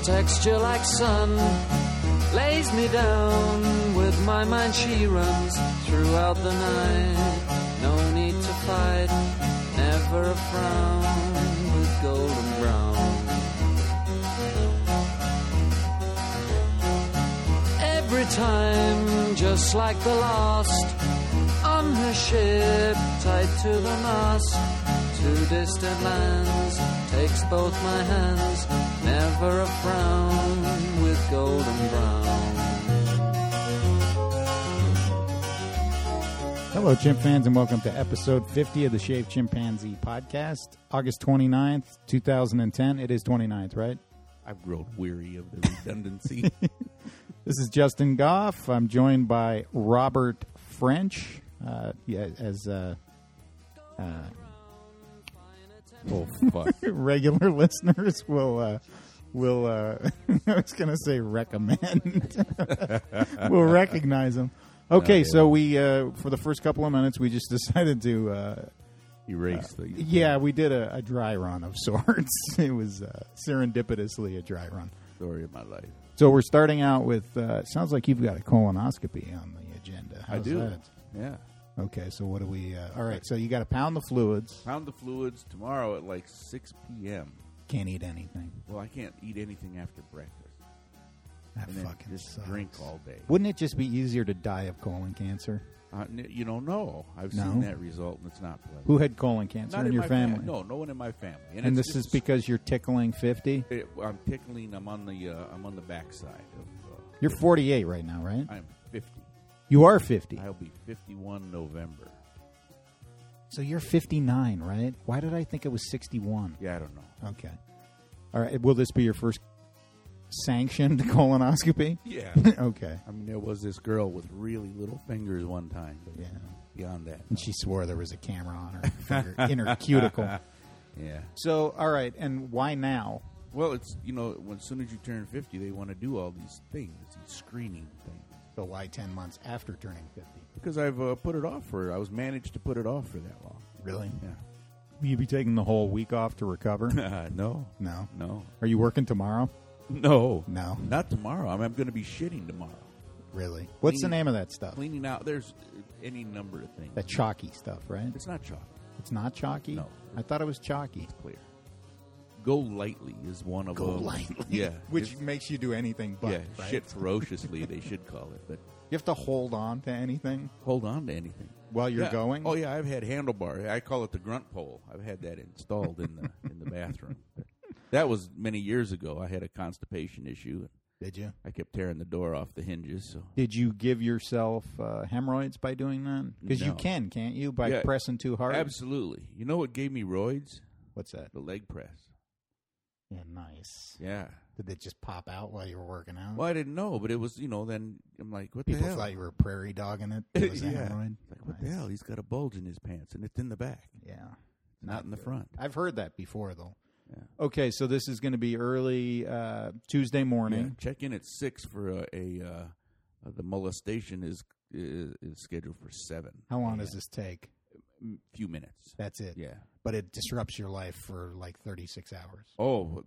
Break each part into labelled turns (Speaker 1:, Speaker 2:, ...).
Speaker 1: texture like sun lays me down. With my mind she runs throughout the night. No need to fight, never a frown, with golden brown. Every time, just like the last, on her ship, tied to the mast, to distant lands, takes both my hands, never a frown, with golden brown.
Speaker 2: Hello, chimp fans, and welcome to episode 50 of the Shaved Chimpanzee podcast, August 29th, 2010. It is 29th, right?
Speaker 3: I've grown weary of the redundancy.
Speaker 2: This is Justin Goff. I'm joined by Robert French.
Speaker 3: Oh, fuck.
Speaker 2: Regular listeners will I was going to say recommend. We'll recognize them. Okay, so we for the first couple of minutes we just decided to
Speaker 3: erase the.
Speaker 2: Yeah, we did a dry run of sorts. It was serendipitously a dry run.
Speaker 3: Story of my life.
Speaker 2: So we're starting out with. Sounds like you've got a colonoscopy on the agenda. How's
Speaker 3: I do.
Speaker 2: That?
Speaker 3: Yeah.
Speaker 2: Okay, so what do we... all right, so you got to pound the fluids.
Speaker 3: Pound the fluids tomorrow at like 6 p.m.
Speaker 2: Can't eat anything.
Speaker 3: Well, I can't eat anything after breakfast.
Speaker 2: That
Speaker 3: and
Speaker 2: fucking
Speaker 3: just
Speaker 2: sucks.
Speaker 3: Drink all day.
Speaker 2: Wouldn't it just be easier to die of colon cancer?
Speaker 3: No. I've seen that result, and it's not pleasant.
Speaker 2: Who had colon cancer
Speaker 3: Not
Speaker 2: in your family?
Speaker 3: No one in my family.
Speaker 2: And this is because you're tickling 50?
Speaker 3: I'm tickling. I'm on the backside of.
Speaker 2: You're 48 right now, right?
Speaker 3: I'm 50.
Speaker 2: You are 50.
Speaker 3: I'll be 51 November.
Speaker 2: So you're 59, right? Why did I think it was 61?
Speaker 3: Yeah, I don't know.
Speaker 2: Okay. All right. Will this be your first sanctioned colonoscopy?
Speaker 3: Yeah.
Speaker 2: Okay.
Speaker 3: I mean, there was this girl with really little fingers one time. But
Speaker 2: yeah.
Speaker 3: Beyond that.
Speaker 2: And she swore there was a camera on her finger, in her cuticle.
Speaker 3: Yeah.
Speaker 2: So, all right. And why now?
Speaker 3: Well, it's, as soon as you turn 50, they want to do all these things, these screening things.
Speaker 2: So why 10 months after turning 50?
Speaker 3: Because I've put it off I was managed to put it off for that long.
Speaker 2: Really?
Speaker 3: Yeah.
Speaker 2: Will you be taking the whole week off to recover?
Speaker 3: No.
Speaker 2: No? Are you working tomorrow?
Speaker 3: No.
Speaker 2: No?
Speaker 3: Not tomorrow. I'm going to be shitting tomorrow.
Speaker 2: Really? What's the name of that stuff?
Speaker 3: Cleaning out. There's any number of things.
Speaker 2: That chalky stuff, right?
Speaker 3: It's not chalky.
Speaker 2: It's not chalky?
Speaker 3: No.
Speaker 2: I thought it was chalky.
Speaker 3: It's clear. Go lightly is one of them.
Speaker 2: Go lightly?
Speaker 3: Yeah.
Speaker 2: Which makes you do anything but, right?
Speaker 3: Shit ferociously, they should call it. But
Speaker 2: you have to hold on to anything?
Speaker 3: Hold on to anything.
Speaker 2: While you're going?
Speaker 3: Oh, yeah, I've had handlebar. I call it the grunt pole. I've had that installed in the bathroom. But that was many years ago. I had a constipation issue.
Speaker 2: Did you?
Speaker 3: I kept tearing the door off the hinges. So.
Speaker 2: Did you give yourself hemorrhoids by doing that? Because you can't you? By pressing too hard?
Speaker 3: Absolutely. You know what gave me roids?
Speaker 2: What's that?
Speaker 3: The leg press.
Speaker 2: Yeah, nice.
Speaker 3: Yeah.
Speaker 2: Did it just pop out while you were working out?
Speaker 3: Well, I didn't know, but it was, then I'm like, what
Speaker 2: People
Speaker 3: the hell?
Speaker 2: People thought you were prairie dogging it. It was a hemorrhoid.
Speaker 3: Like, what the hell? He's got a bulge in his pants, and it's in the back.
Speaker 2: Yeah.
Speaker 3: Not in the front.
Speaker 2: I've heard that before, though.
Speaker 3: Yeah.
Speaker 2: Okay, so this is going to be early Tuesday morning.
Speaker 3: Yeah, check in at 6 for the molestation is scheduled for 7.
Speaker 2: How long does this take?
Speaker 3: Few minutes.
Speaker 2: That's it.
Speaker 3: Yeah.
Speaker 2: But it disrupts your life for like 36 hours.
Speaker 3: Oh,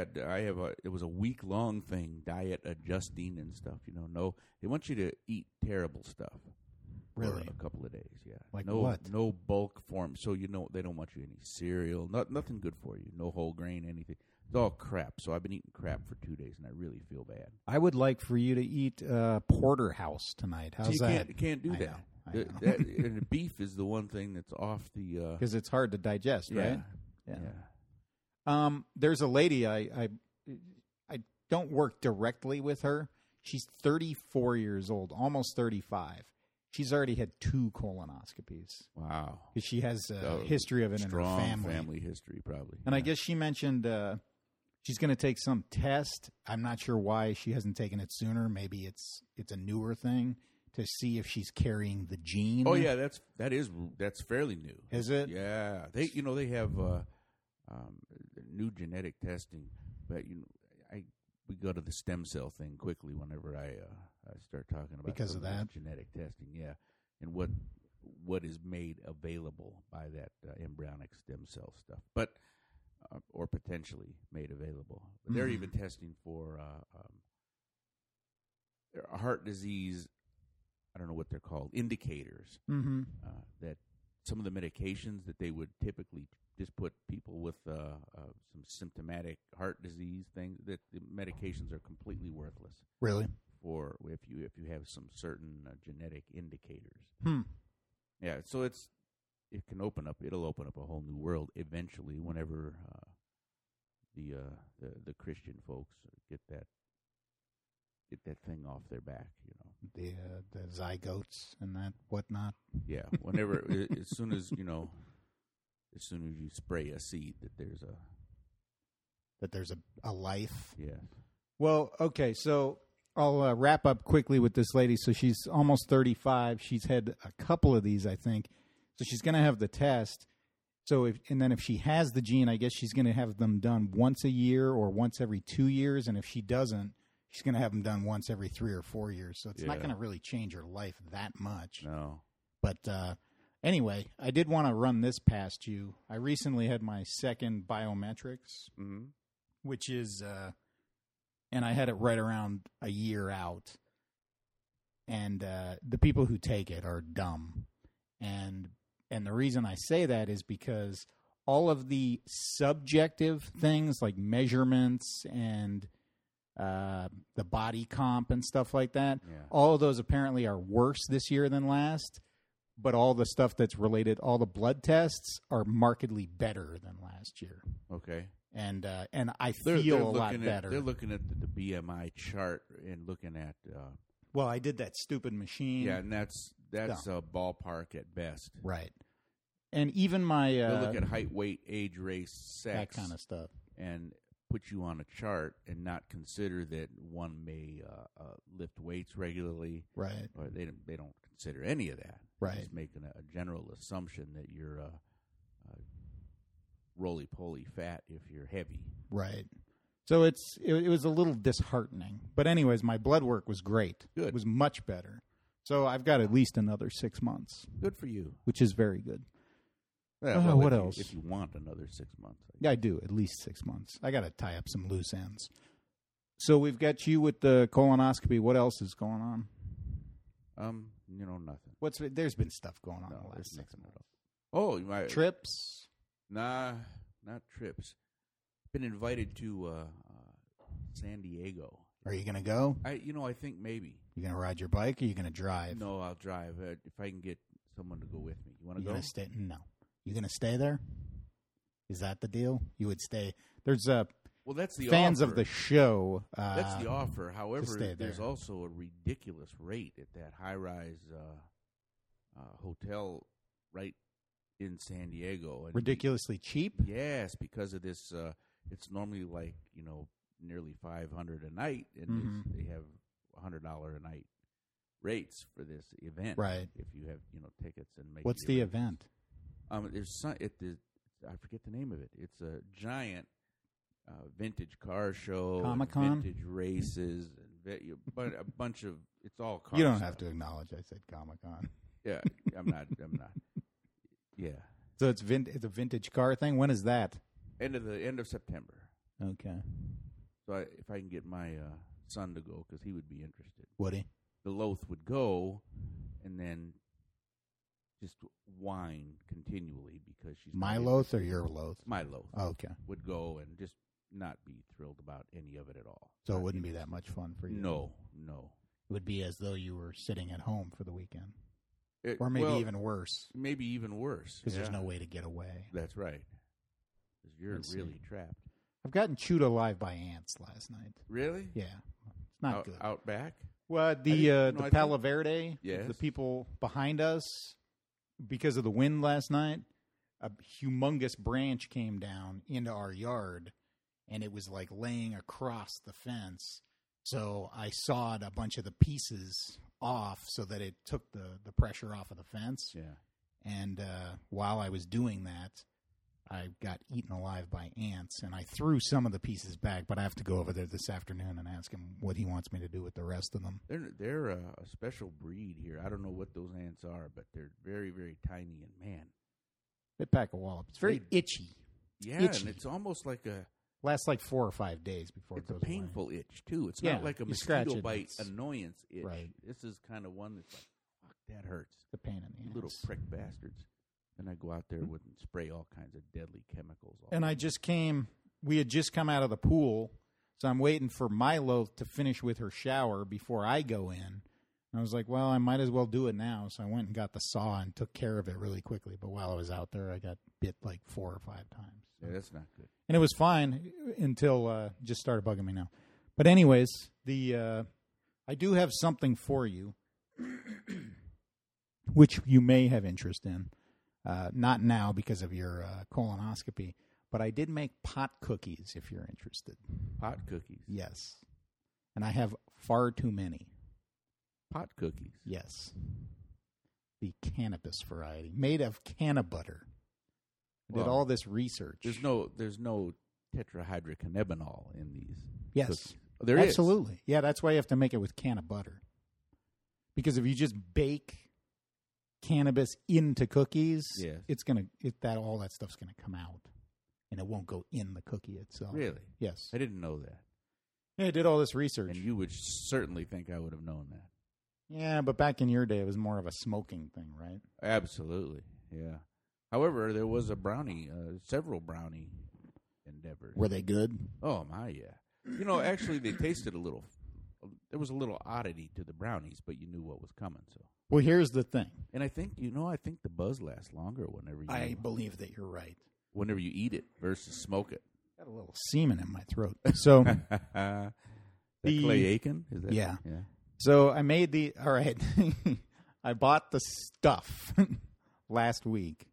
Speaker 3: it was a week-long thing, diet adjusting and stuff, No, they want you to eat terrible stuff.
Speaker 2: Really?
Speaker 3: For a couple of days, yeah.
Speaker 2: Like
Speaker 3: no,
Speaker 2: what?
Speaker 3: No bulk form. So, they don't want you any cereal, nothing good for you. No whole grain, anything. It's all crap. So I've been eating crap for 2 days, and I really feel bad.
Speaker 2: I would like for you to eat porterhouse tonight. How's that?
Speaker 3: You can't do that. And the beef is the one thing that's off the...
Speaker 2: Because it's hard to digest, right?
Speaker 3: Yeah.
Speaker 2: There's a lady, I don't work directly with her. She's 34 years old, almost 35. She's already had 2 colonoscopies.
Speaker 3: Wow.
Speaker 2: Because she has a history of it in her family.
Speaker 3: Family history, probably.
Speaker 2: And I guess she mentioned she's going to take some test. I'm not sure why she hasn't taken it sooner. Maybe it's a newer thing to see if she's carrying the gene.
Speaker 3: Oh yeah, that's fairly new.
Speaker 2: Is it?
Speaker 3: Yeah, they have new genetic testing, but we go to the stem cell thing quickly whenever I start talking about
Speaker 2: because of that
Speaker 3: genetic testing. Yeah, and what is made available by that embryonic stem cell stuff, but. or potentially made available. But they're even testing for heart disease. I don't know what they're called, indicators that some of the medications that they would typically just put people with some symptomatic heart disease things, that the medications are completely worthless.
Speaker 2: Really?
Speaker 3: For if you have some certain genetic indicators. Yeah, so it'll open up a whole new world eventually whenever the Christian folks get that thing off their back,
Speaker 2: The zygotes and that whatnot.
Speaker 3: Yeah, whenever as soon as you spray a seed that there's a life.
Speaker 2: Yeah. Well, okay, so I'll wrap up quickly with this lady. So she's almost 35. She's had a couple of these, I think. So she's going to have the test. So if she has the gene, I guess she's going to have them done once a year or once every 2 years. And if she doesn't, she's going to have them done once every 3 or 4 years. So it's not going to really change her life that much.
Speaker 3: No.
Speaker 2: But anyway, I did want to run this past you. I recently had my second biometrics, which is, and I had it right around a year out. And the people who take it are dumb. And the reason I say that is because all of the subjective things like measurements and the body comp and stuff like that, all of those apparently are worse this year than last. But all the stuff that's related, all the blood tests are markedly better than last year.
Speaker 3: Okay.
Speaker 2: And I feel a lot better.
Speaker 3: They're looking at the BMI chart and looking at.
Speaker 2: Well, I did that stupid machine.
Speaker 3: Yeah, and that's a ballpark at best.
Speaker 2: Right. And even my
Speaker 3: they'll look at height, weight, age, race, sex,
Speaker 2: that kind of stuff,
Speaker 3: and put you on a chart and not consider that one may lift weights regularly.
Speaker 2: Right.
Speaker 3: Or they don't consider any of that.
Speaker 2: Right.
Speaker 3: Just making a general assumption that you're roly-poly fat if you're heavy.
Speaker 2: Right. So it was a little disheartening. But anyways, my blood work was great.
Speaker 3: Good.
Speaker 2: It was much better. So I've got at least another 6 months.
Speaker 3: Good for you.
Speaker 2: Which is very good.
Speaker 3: Well,
Speaker 2: what else?
Speaker 3: If you want another 6 months.
Speaker 2: Yeah, I do. At least 6 months. I got to tie up some loose ends. So we've got you with the colonoscopy. What else is going on?
Speaker 3: Nothing.
Speaker 2: There's been stuff going on the last 6 months.
Speaker 3: Oh,
Speaker 2: trips?
Speaker 3: Nah, not trips. Been invited to San Diego.
Speaker 2: Are you going to go?
Speaker 3: I think maybe.
Speaker 2: You going to ride your bike or you going to drive?
Speaker 3: No, I'll drive if I can get someone to go with me. You want to go?
Speaker 2: Gonna stay? No. You going to stay there? Is that the deal? You would stay. There's
Speaker 3: well, that's the
Speaker 2: fans
Speaker 3: offer.
Speaker 2: of the show.
Speaker 3: That's the offer. However, there's
Speaker 2: there.
Speaker 3: also a ridiculous rate at that high-rise hotel right in San Diego. And
Speaker 2: ridiculously cheap?
Speaker 3: Yes, because of this. It's normally like nearly $500 a night, and they have $100 a night rates for this event.
Speaker 2: Right.
Speaker 3: If you have tickets and make.
Speaker 2: What's the event?
Speaker 3: There's I forget the name of it. It's a giant vintage car show,
Speaker 2: Comic-Con?
Speaker 3: vintage races, but a bunch of it's all cars.
Speaker 2: You don't have to acknowledge I said Comic-Con.
Speaker 3: Yeah, I'm not. Yeah.
Speaker 2: So it's a vintage car thing. When is that?
Speaker 3: End of September.
Speaker 2: Okay.
Speaker 3: So if I can get my son to go, because he would be interested.
Speaker 2: Would he?
Speaker 3: The Loth would go, and then just whine continually because she's
Speaker 2: my Loth or your Loth?
Speaker 3: My Loth.
Speaker 2: Oh, okay.
Speaker 3: Would go and just not be thrilled about any of it at all.
Speaker 2: So it wouldn't be that much fun for you.
Speaker 3: No.
Speaker 2: It would be as though you were sitting at home for the weekend. Or maybe even worse.
Speaker 3: Maybe even worse.
Speaker 2: Because there's no way to get away.
Speaker 3: That's right. Because you're really trapped.
Speaker 2: I've gotten chewed alive by ants last night.
Speaker 3: Really?
Speaker 2: Yeah. It's not good.
Speaker 3: Out back?
Speaker 2: Well, the Palo Verde,
Speaker 3: yes.
Speaker 2: The people behind us, because of the wind last night, a humongous branch came down into our yard, and it was like laying across the fence. So I sawed a bunch of the pieces off so that it took the pressure off of the fence.
Speaker 3: Yeah.
Speaker 2: And while I was doing that, I got eaten alive by ants, and I threw some of the pieces back, but I have to go over there this afternoon and ask him what he wants me to do with the rest of them.
Speaker 3: They're a special breed here. I don't know what those ants are, but they're very, very tiny, and man.
Speaker 2: They pack a wallop. It's very itchy.
Speaker 3: Yeah,
Speaker 2: itchy.
Speaker 3: and it's almost like a
Speaker 2: Lasts like 4 or 5 days before
Speaker 3: it's
Speaker 2: it
Speaker 3: a
Speaker 2: goes
Speaker 3: painful
Speaker 2: away.
Speaker 3: itch too. It's
Speaker 2: Yeah,
Speaker 3: not like a
Speaker 2: you scratch
Speaker 3: mosquito
Speaker 2: it,
Speaker 3: bite
Speaker 2: it's-
Speaker 3: annoyance itch.
Speaker 2: Right.
Speaker 3: This is kind of one that's like, fuck, that hurts.
Speaker 2: The pain in the ass.
Speaker 3: Little prick bastards. And I go out there and spray all kinds of deadly chemicals.
Speaker 2: And we had just come out of the pool, so I'm waiting for Milo to finish with her shower before I go in. And I was like, well, I might as well do it now. So I went and got the saw and took care of it really quickly. But while I was out there, I got bit like 4 or 5 times.
Speaker 3: Yeah, that's not good.
Speaker 2: And it was fine until it just started bugging me now. But anyways, I do have something for you, which you may have interest in. Not now because of your colonoscopy, but I did make pot cookies if you're interested.
Speaker 3: Pot cookies.
Speaker 2: Yes. And I have far too many.
Speaker 3: Pot cookies.
Speaker 2: Yes. The cannabis variety, made of canna butter. I did
Speaker 3: Well,
Speaker 2: all this research.
Speaker 3: There's no tetrahydrocannabinol in these.
Speaker 2: Yes.
Speaker 3: cookies. There is.
Speaker 2: Absolutely. Yeah, that's why you have to make it with canna butter. Because if you just bake cannabis into cookies,
Speaker 3: Yes.
Speaker 2: all that stuff's gonna come out, and it won't go in the cookie itself.
Speaker 3: Really?
Speaker 2: Yes.
Speaker 3: I didn't know that.
Speaker 2: Yeah, I did all this research.
Speaker 3: And you would certainly think I would have known that.
Speaker 2: Yeah, but back in your day, it was more of a smoking thing, right?
Speaker 3: Absolutely. Yeah. However, there was a brownie, several brownie endeavors.
Speaker 2: Were they good?
Speaker 3: Oh, my, yeah. Actually, they tasted a little. There was a little oddity to the brownies, but you knew what was coming. So.
Speaker 2: Well, here's the thing.
Speaker 3: And I think the buzz lasts longer whenever
Speaker 2: I believe that you're right.
Speaker 3: whenever you eat it versus smoke it.
Speaker 2: Got a little semen in my throat. So
Speaker 3: That Clay Aiken? Is that?
Speaker 2: Yeah.
Speaker 3: Yeah.
Speaker 2: So I made all right. I bought the stuff last week.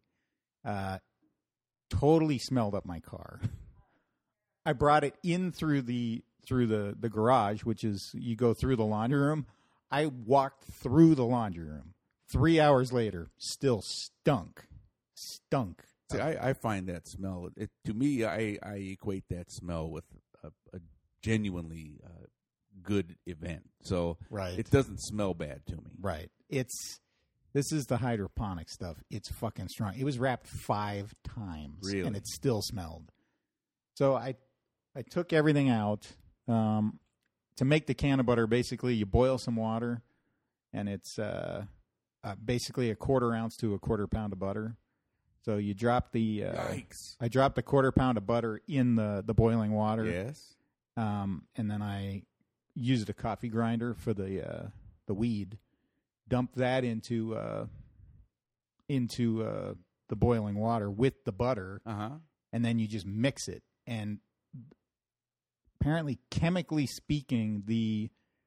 Speaker 2: Totally smelled up my car. I brought it in through the garage, which is you go through the laundry room. I walked through the laundry room. 3 hours later, still stunk.
Speaker 3: See, I find that smell. To me, I equate that smell with a genuinely good event. So
Speaker 2: Right.
Speaker 3: it doesn't smell bad to me.
Speaker 2: Right. This is the hydroponic stuff. It's fucking strong. It was wrapped 5 times.
Speaker 3: Really?
Speaker 2: And it still smelled. So I took everything out. To make the canna butter, basically you boil some water, and it's basically a 1/4 ounce to a 1/4 pound of butter. So you drop the
Speaker 3: Yikes.
Speaker 2: I dropped the 1/4 pound of butter in the boiling water.
Speaker 3: Yes.
Speaker 2: And then I used a coffee grinder for the weed. Dump that into the boiling water with the butter, and then you just mix it. And apparently, chemically speaking, the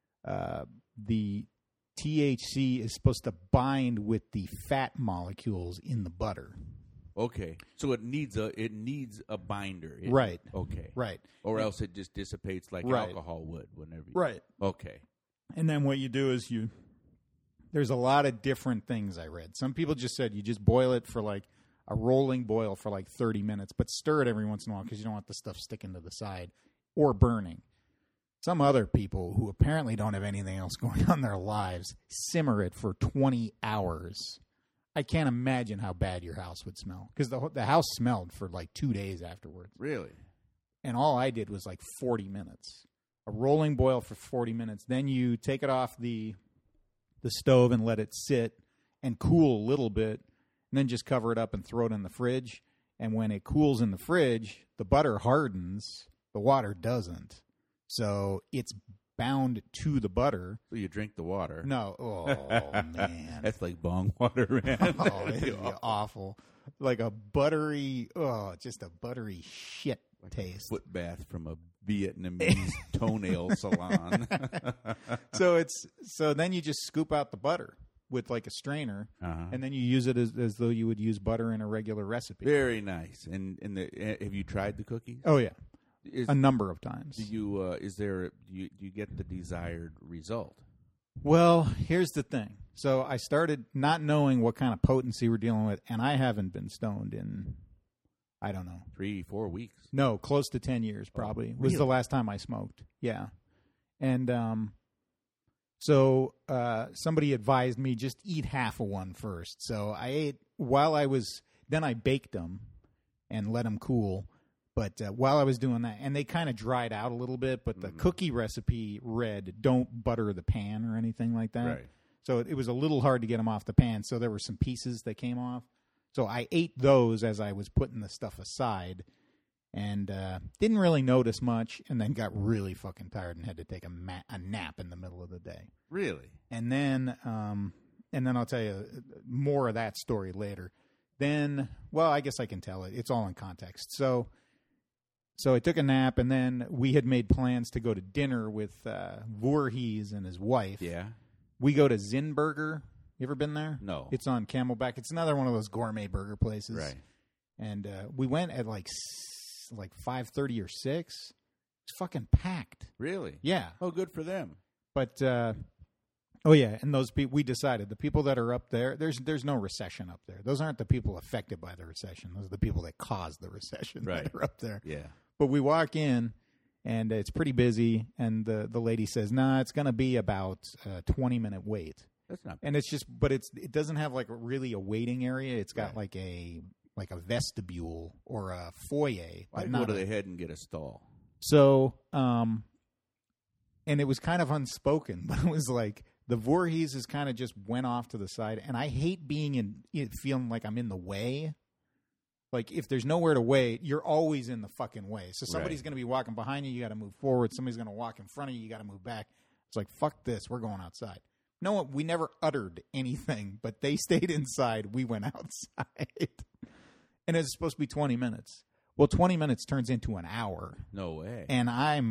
Speaker 2: THC is supposed to bind with the fat molecules in the butter.
Speaker 3: Okay. So it needs a binder.
Speaker 2: Right.
Speaker 3: Okay.
Speaker 2: Right.
Speaker 3: Or else it just dissipates like
Speaker 2: Right.
Speaker 3: alcohol would whenever you...
Speaker 2: Right.
Speaker 3: Okay.
Speaker 2: And then what you do is there's a lot of different things I read. Some people just said you just boil it for like a rolling boil for like 30 minutes, but stir it every once in a while because you don't want the stuff sticking to the side or burning. Some other people who apparently don't have anything else going on in their lives simmer it for 20 hours. I can't imagine how bad your house would smell because the house smelled for like 2 days afterwards.
Speaker 3: Really?
Speaker 2: And all I did was like 40 minutes. A rolling boil for 40 minutes. Then you take it off the stove and let it sit and cool a little bit, and then just cover it up and throw it in the fridge. And when it cools in the fridge, the butter hardens, the water doesn't. So it's bound to the butter.
Speaker 3: So you drink the water.
Speaker 2: No. Oh, man.
Speaker 3: That's like bong water, man.
Speaker 2: Oh, it'd be awful. Like a buttery, just a buttery shit taste.
Speaker 3: Foot bath from a Vietnamese toenail salon.
Speaker 2: So then you just scoop out the butter with like a strainer, and then you use it as though you would use butter in a regular recipe.
Speaker 3: Very nice. And have you tried the cookies?
Speaker 2: Oh yeah, a number of times.
Speaker 3: Do you get the desired result?
Speaker 2: Well, here's the thing. So I started not knowing what kind of potency we're dealing with, and I haven't been stoned in, I don't know,
Speaker 3: 3-4 weeks.
Speaker 2: No, close to 10 years probably.
Speaker 3: Really?
Speaker 2: Was the last time I smoked. Yeah. And so somebody advised me just eat half of one first. So I ate then I baked them and let them cool. But while I was doing that, and they kind of dried out a little bit, but the cookie recipe read, don't butter the pan or anything like that.
Speaker 3: Right.
Speaker 2: So it was a little hard to get them off the pan. So there were some pieces that came off. So I ate those as I was putting the stuff aside and didn't really notice much, and then got really fucking tired and had to take a nap in the middle of the day.
Speaker 3: Really?
Speaker 2: And then I'll tell you more of that story later. Then, well, I guess I can tell it. It's all in context. So I took a nap, and then we had made plans to go to dinner with Voorhees and his wife.
Speaker 3: Yeah.
Speaker 2: We go to Zinburger. You ever been there?
Speaker 3: No.
Speaker 2: It's on Camelback. It's another one of those gourmet burger places.
Speaker 3: Right.
Speaker 2: And we went at like 5:30 or 6. It's fucking packed.
Speaker 3: Really?
Speaker 2: Yeah.
Speaker 3: Oh, good for them.
Speaker 2: But and those people, we decided the people that are up there, there's no recession up there. Those aren't the people affected by the recession. Those are the people that caused the recession that are up there.
Speaker 3: Yeah.
Speaker 2: But we walk in, and it's pretty busy, and the lady says, "Nah, it's going to be about a 20-minute wait."
Speaker 3: That's not.
Speaker 2: And it's just, but it doesn't have like really a waiting area. It's got like a vestibule or a foyer.
Speaker 3: I'd go to the head and get a stall.
Speaker 2: So, and it was kind of unspoken, but it was like the Voorhees kind of just went off to the side, and I hate being feeling like I'm in the way. Like, if there's nowhere to wait, you're always in the fucking way. So somebody's going to be walking behind you. You got to move forward. Somebody's going to walk in front of you. You got to move back. It's like, fuck this. We're going outside. No, we never uttered anything, but they stayed inside. We went outside. And it's supposed to be 20 minutes. Well, 20 minutes turns into an hour.
Speaker 3: No way.
Speaker 2: And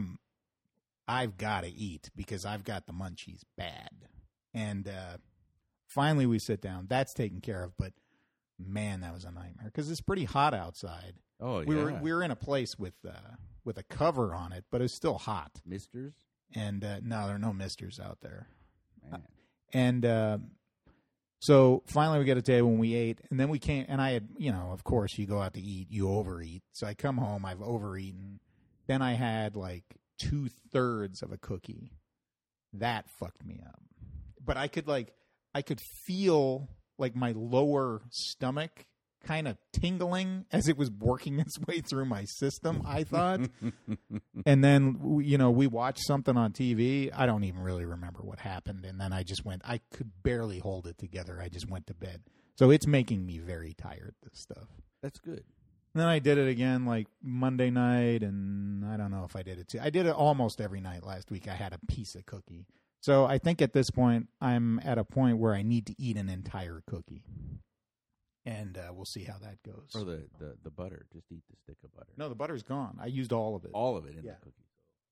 Speaker 2: I've got to eat because I've got the munchies bad. And finally we sit down. That's taken care of, but man, that was a nightmare because it's pretty hot outside.
Speaker 3: Oh,
Speaker 2: we were in a place with a cover on it, but it's still hot.
Speaker 3: Misters?
Speaker 2: And no, there are no misters out there.
Speaker 3: Man.
Speaker 2: And so finally we get a table and we ate, and then we came, and I had, of course you go out to eat, you overeat. So I come home, I've overeaten. Then I had like 2/3 of a cookie. That fucked me up. But I could feel like my lower stomach kind of tingling as it was working its way through my system, I thought. And then, we watched something on TV. I don't even really remember what happened. And then I could barely hold it together. I just went to bed. So it's making me very tired, this stuff.
Speaker 3: That's good.
Speaker 2: And then I did it again like Monday night, and I don't know if I did it too. I did it almost every night last week. I had a piece of cookie. So I think at this point, I'm at a point where I need to eat an entire cookie. And we'll see how that goes.
Speaker 3: Or the butter. Just eat the stick of butter.
Speaker 2: No, the butter's gone. I used all of it.
Speaker 3: All of it in the cookie.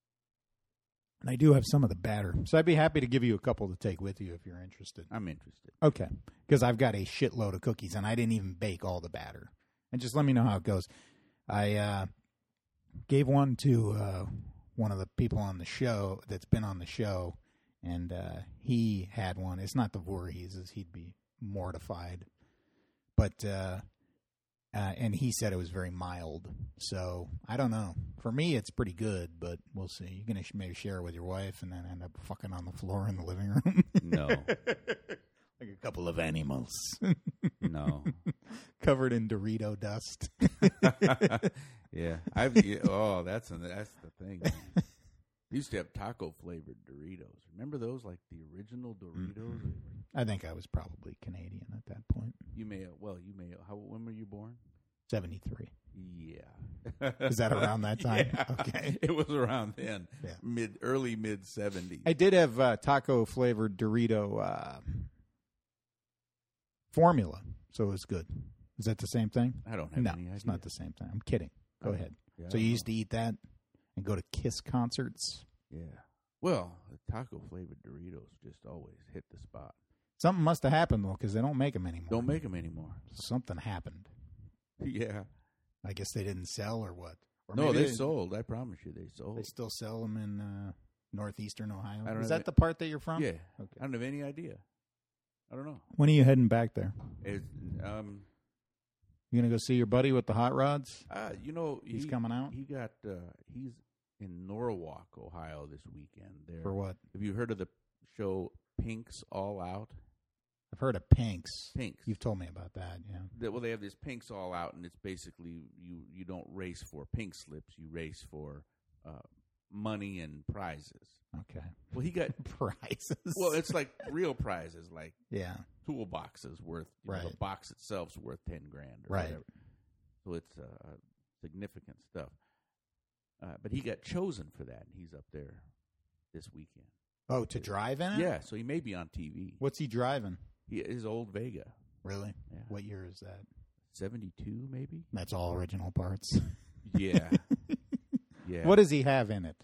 Speaker 2: And I do have some of the batter. So I'd be happy to give you a couple to take with you if you're interested.
Speaker 3: I'm interested.
Speaker 2: Okay. Because I've got a shitload of cookies, and I didn't even bake all the batter. And just let me know how it goes. I gave one to one of the people on the show that's been on the show, and he had one. It's not the Voorhees. He'd be mortified. But, and he said it was very mild. So, I don't know. For me, it's pretty good, but we'll see. You're going to maybe share it with your wife and then end up fucking on the floor in the living room.
Speaker 3: No.
Speaker 2: Like a couple of animals.
Speaker 3: No.
Speaker 2: Covered in Dorito dust.
Speaker 3: Yeah. That's the thing. They used to have taco-flavored Doritos. Remember those, like the original Doritos? Mm-hmm.
Speaker 2: I think I was probably Canadian at that point.
Speaker 3: When were you born?
Speaker 2: 73.
Speaker 3: Yeah.
Speaker 2: Is that around that time?
Speaker 3: Yeah.
Speaker 2: Okay.
Speaker 3: It was around then.
Speaker 2: Yeah.
Speaker 3: Early mid-70s.
Speaker 2: I did have taco-flavored Dorito formula, so it was good. Is that the same thing?
Speaker 3: I don't have any idea.
Speaker 2: No, it's not the same thing. I'm kidding. Go ahead.
Speaker 3: Yeah,
Speaker 2: so you used to eat that and go to Kiss concerts?
Speaker 3: Yeah. Well, the taco-flavored Doritos just always hit the spot.
Speaker 2: Something must have happened, though, because they don't make them anymore.
Speaker 3: Don't make them anymore.
Speaker 2: Something happened.
Speaker 3: Yeah.
Speaker 2: I guess they didn't sell or what? Or
Speaker 3: no, they sold. I promise you they sold.
Speaker 2: They still sell them in northeastern Ohio? Is
Speaker 3: that
Speaker 2: that the part that you're from?
Speaker 3: Yeah.
Speaker 2: Okay.
Speaker 3: I don't have any idea. I don't know.
Speaker 2: When are you heading back there?
Speaker 3: You
Speaker 2: going to go see your buddy with the hot rods?
Speaker 3: He's
Speaker 2: coming out?
Speaker 3: He's in Norwalk, Ohio this weekend.
Speaker 2: For what?
Speaker 3: Have you heard of the show Pink's All Out?
Speaker 2: I've heard of Pinks.
Speaker 3: Pinks.
Speaker 2: You've told me about that, yeah.
Speaker 3: Well, they have this Pinks all out, and it's basically you don't race for pink slips. You race for money and prizes.
Speaker 2: Okay.
Speaker 3: Well, he got
Speaker 2: prizes.
Speaker 3: Well, it's like real prizes, like toolboxes worth.
Speaker 2: Right.
Speaker 3: The box itself's worth $10,000 or
Speaker 2: right.
Speaker 3: whatever. So it's significant stuff. But he got chosen for that, and he's up there this weekend.
Speaker 2: Oh, to drive in it?
Speaker 3: Yeah, so he may be on TV.
Speaker 2: What's he driving?
Speaker 3: His old Vega.
Speaker 2: Really?
Speaker 3: Yeah.
Speaker 2: What year is that?
Speaker 3: 72, maybe?
Speaker 2: That's all original parts.
Speaker 3: Yeah. Yeah.
Speaker 2: What does he have in it?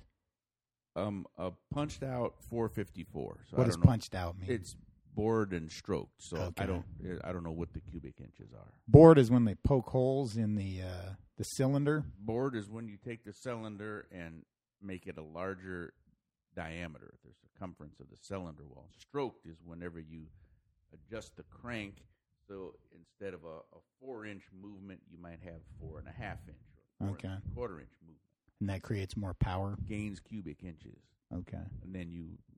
Speaker 3: A punched out 454. So
Speaker 2: what does punched out mean?
Speaker 3: It's bored and stroked. So
Speaker 2: okay.
Speaker 3: I don't know what the cubic inches are.
Speaker 2: Bored is when they poke holes in the cylinder.
Speaker 3: Bored is when you take the cylinder and make it a larger diameter, the circumference of the cylinder wall. Stroked is whenever you adjust the crank. So instead of a 4-inch movement, you might have 4.5 inch or 4.25 inch movement.
Speaker 2: And that creates more power.
Speaker 3: Gains cubic inches.
Speaker 2: Okay.
Speaker 3: And then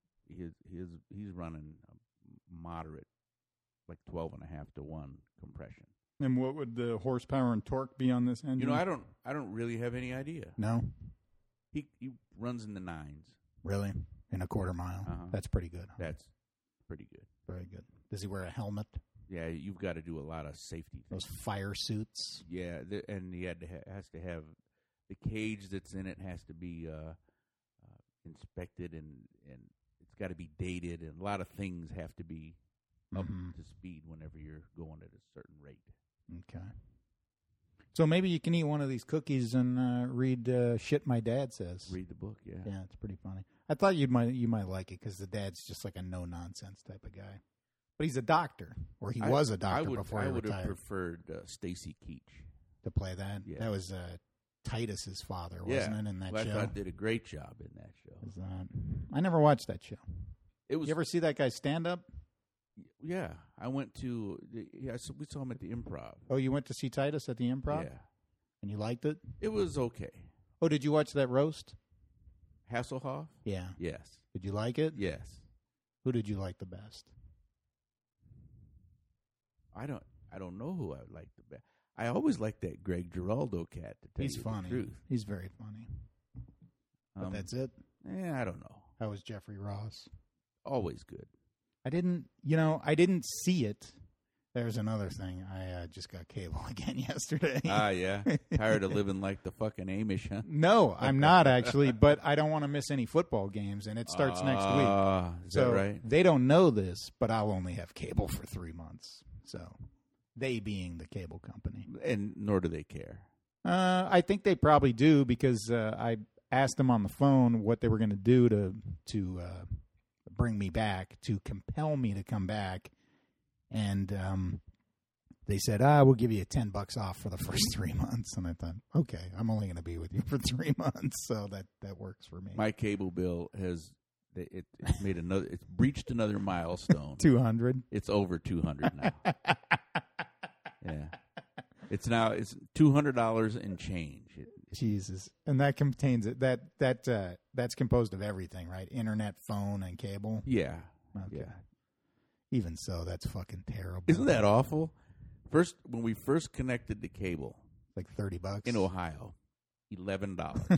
Speaker 3: he's running a moderate, like 12.5 to 1 compression.
Speaker 2: And what would the horsepower and torque be on this engine?
Speaker 3: I don't really have any idea.
Speaker 2: No.
Speaker 3: He runs in the 9s.
Speaker 2: Really? In a quarter mile.
Speaker 3: Uh-huh.
Speaker 2: That's pretty good. Huh?
Speaker 3: That's pretty good.
Speaker 2: Very good. Does he wear a helmet?
Speaker 3: Yeah, you've got to do a lot of safety things.
Speaker 2: Those fire suits.
Speaker 3: Yeah, and he has to have the cage that's in it has to be inspected, and it's got to be dated, and a lot of things have to be up to speed whenever you're going at a certain rate.
Speaker 2: Okay. So maybe you can eat one of these cookies and read Shit My Dad Says.
Speaker 3: Read the book, yeah.
Speaker 2: Yeah, it's pretty funny. I thought you might like it because the dad's just like a no-nonsense type of guy. But he's a doctor, or he was a doctor before he retired.
Speaker 3: I would have preferred Stacy Keach
Speaker 2: to play that.
Speaker 3: Yeah.
Speaker 2: That was Titus's father, wasn't it, in that show?
Speaker 3: I thought did a great job in that show.
Speaker 2: I never watched that show.
Speaker 3: You
Speaker 2: ever see that guy stand up?
Speaker 3: Yeah, I went to. We saw him at the Improv.
Speaker 2: Oh, you went to see Titus at the Improv?
Speaker 3: Yeah,
Speaker 2: and you liked it?
Speaker 3: It was okay.
Speaker 2: Oh, did you watch that roast?
Speaker 3: Hasselhoff?
Speaker 2: Yeah.
Speaker 3: Yes.
Speaker 2: Did you like it?
Speaker 3: Yes.
Speaker 2: Who did you like the best?
Speaker 3: I don't know who I liked the best. I always liked that Greg Giraldo cat. To tell
Speaker 2: He's
Speaker 3: you
Speaker 2: funny.
Speaker 3: The truth.
Speaker 2: He's very funny. But that's it.
Speaker 3: I don't know.
Speaker 2: How was Jeffrey Ross?
Speaker 3: Always good.
Speaker 2: I didn't see it. There's another thing. I just got cable again yesterday.
Speaker 3: Yeah. Tired of living like the fucking Amish, huh?
Speaker 2: No, I'm not actually, but I don't want to miss any football games, and it starts next week.
Speaker 3: Is that right?
Speaker 2: They don't know this, but I'll only have cable for 3 months. So they being the cable company.
Speaker 3: And nor do they care.
Speaker 2: I think they probably do because I asked them on the phone what they were going to do to bring me back, to compel me to come back. And they said, we'll give you $10 off for the first 3 months. And I thought, okay, I'm only going to be with you for 3 months. So that works for me.
Speaker 3: My cable bill has it's breached another milestone.
Speaker 2: 200.
Speaker 3: It's over 200 now. Yeah. It's $200 and change.
Speaker 2: Jesus. And that contains it. That's composed of everything, right? Internet, phone, and cable.
Speaker 3: Yeah.
Speaker 2: Okay.
Speaker 3: Yeah.
Speaker 2: Even so, that's fucking terrible.
Speaker 3: Isn't that awful? When we first connected to cable,
Speaker 2: like $30
Speaker 3: in Ohio, $11.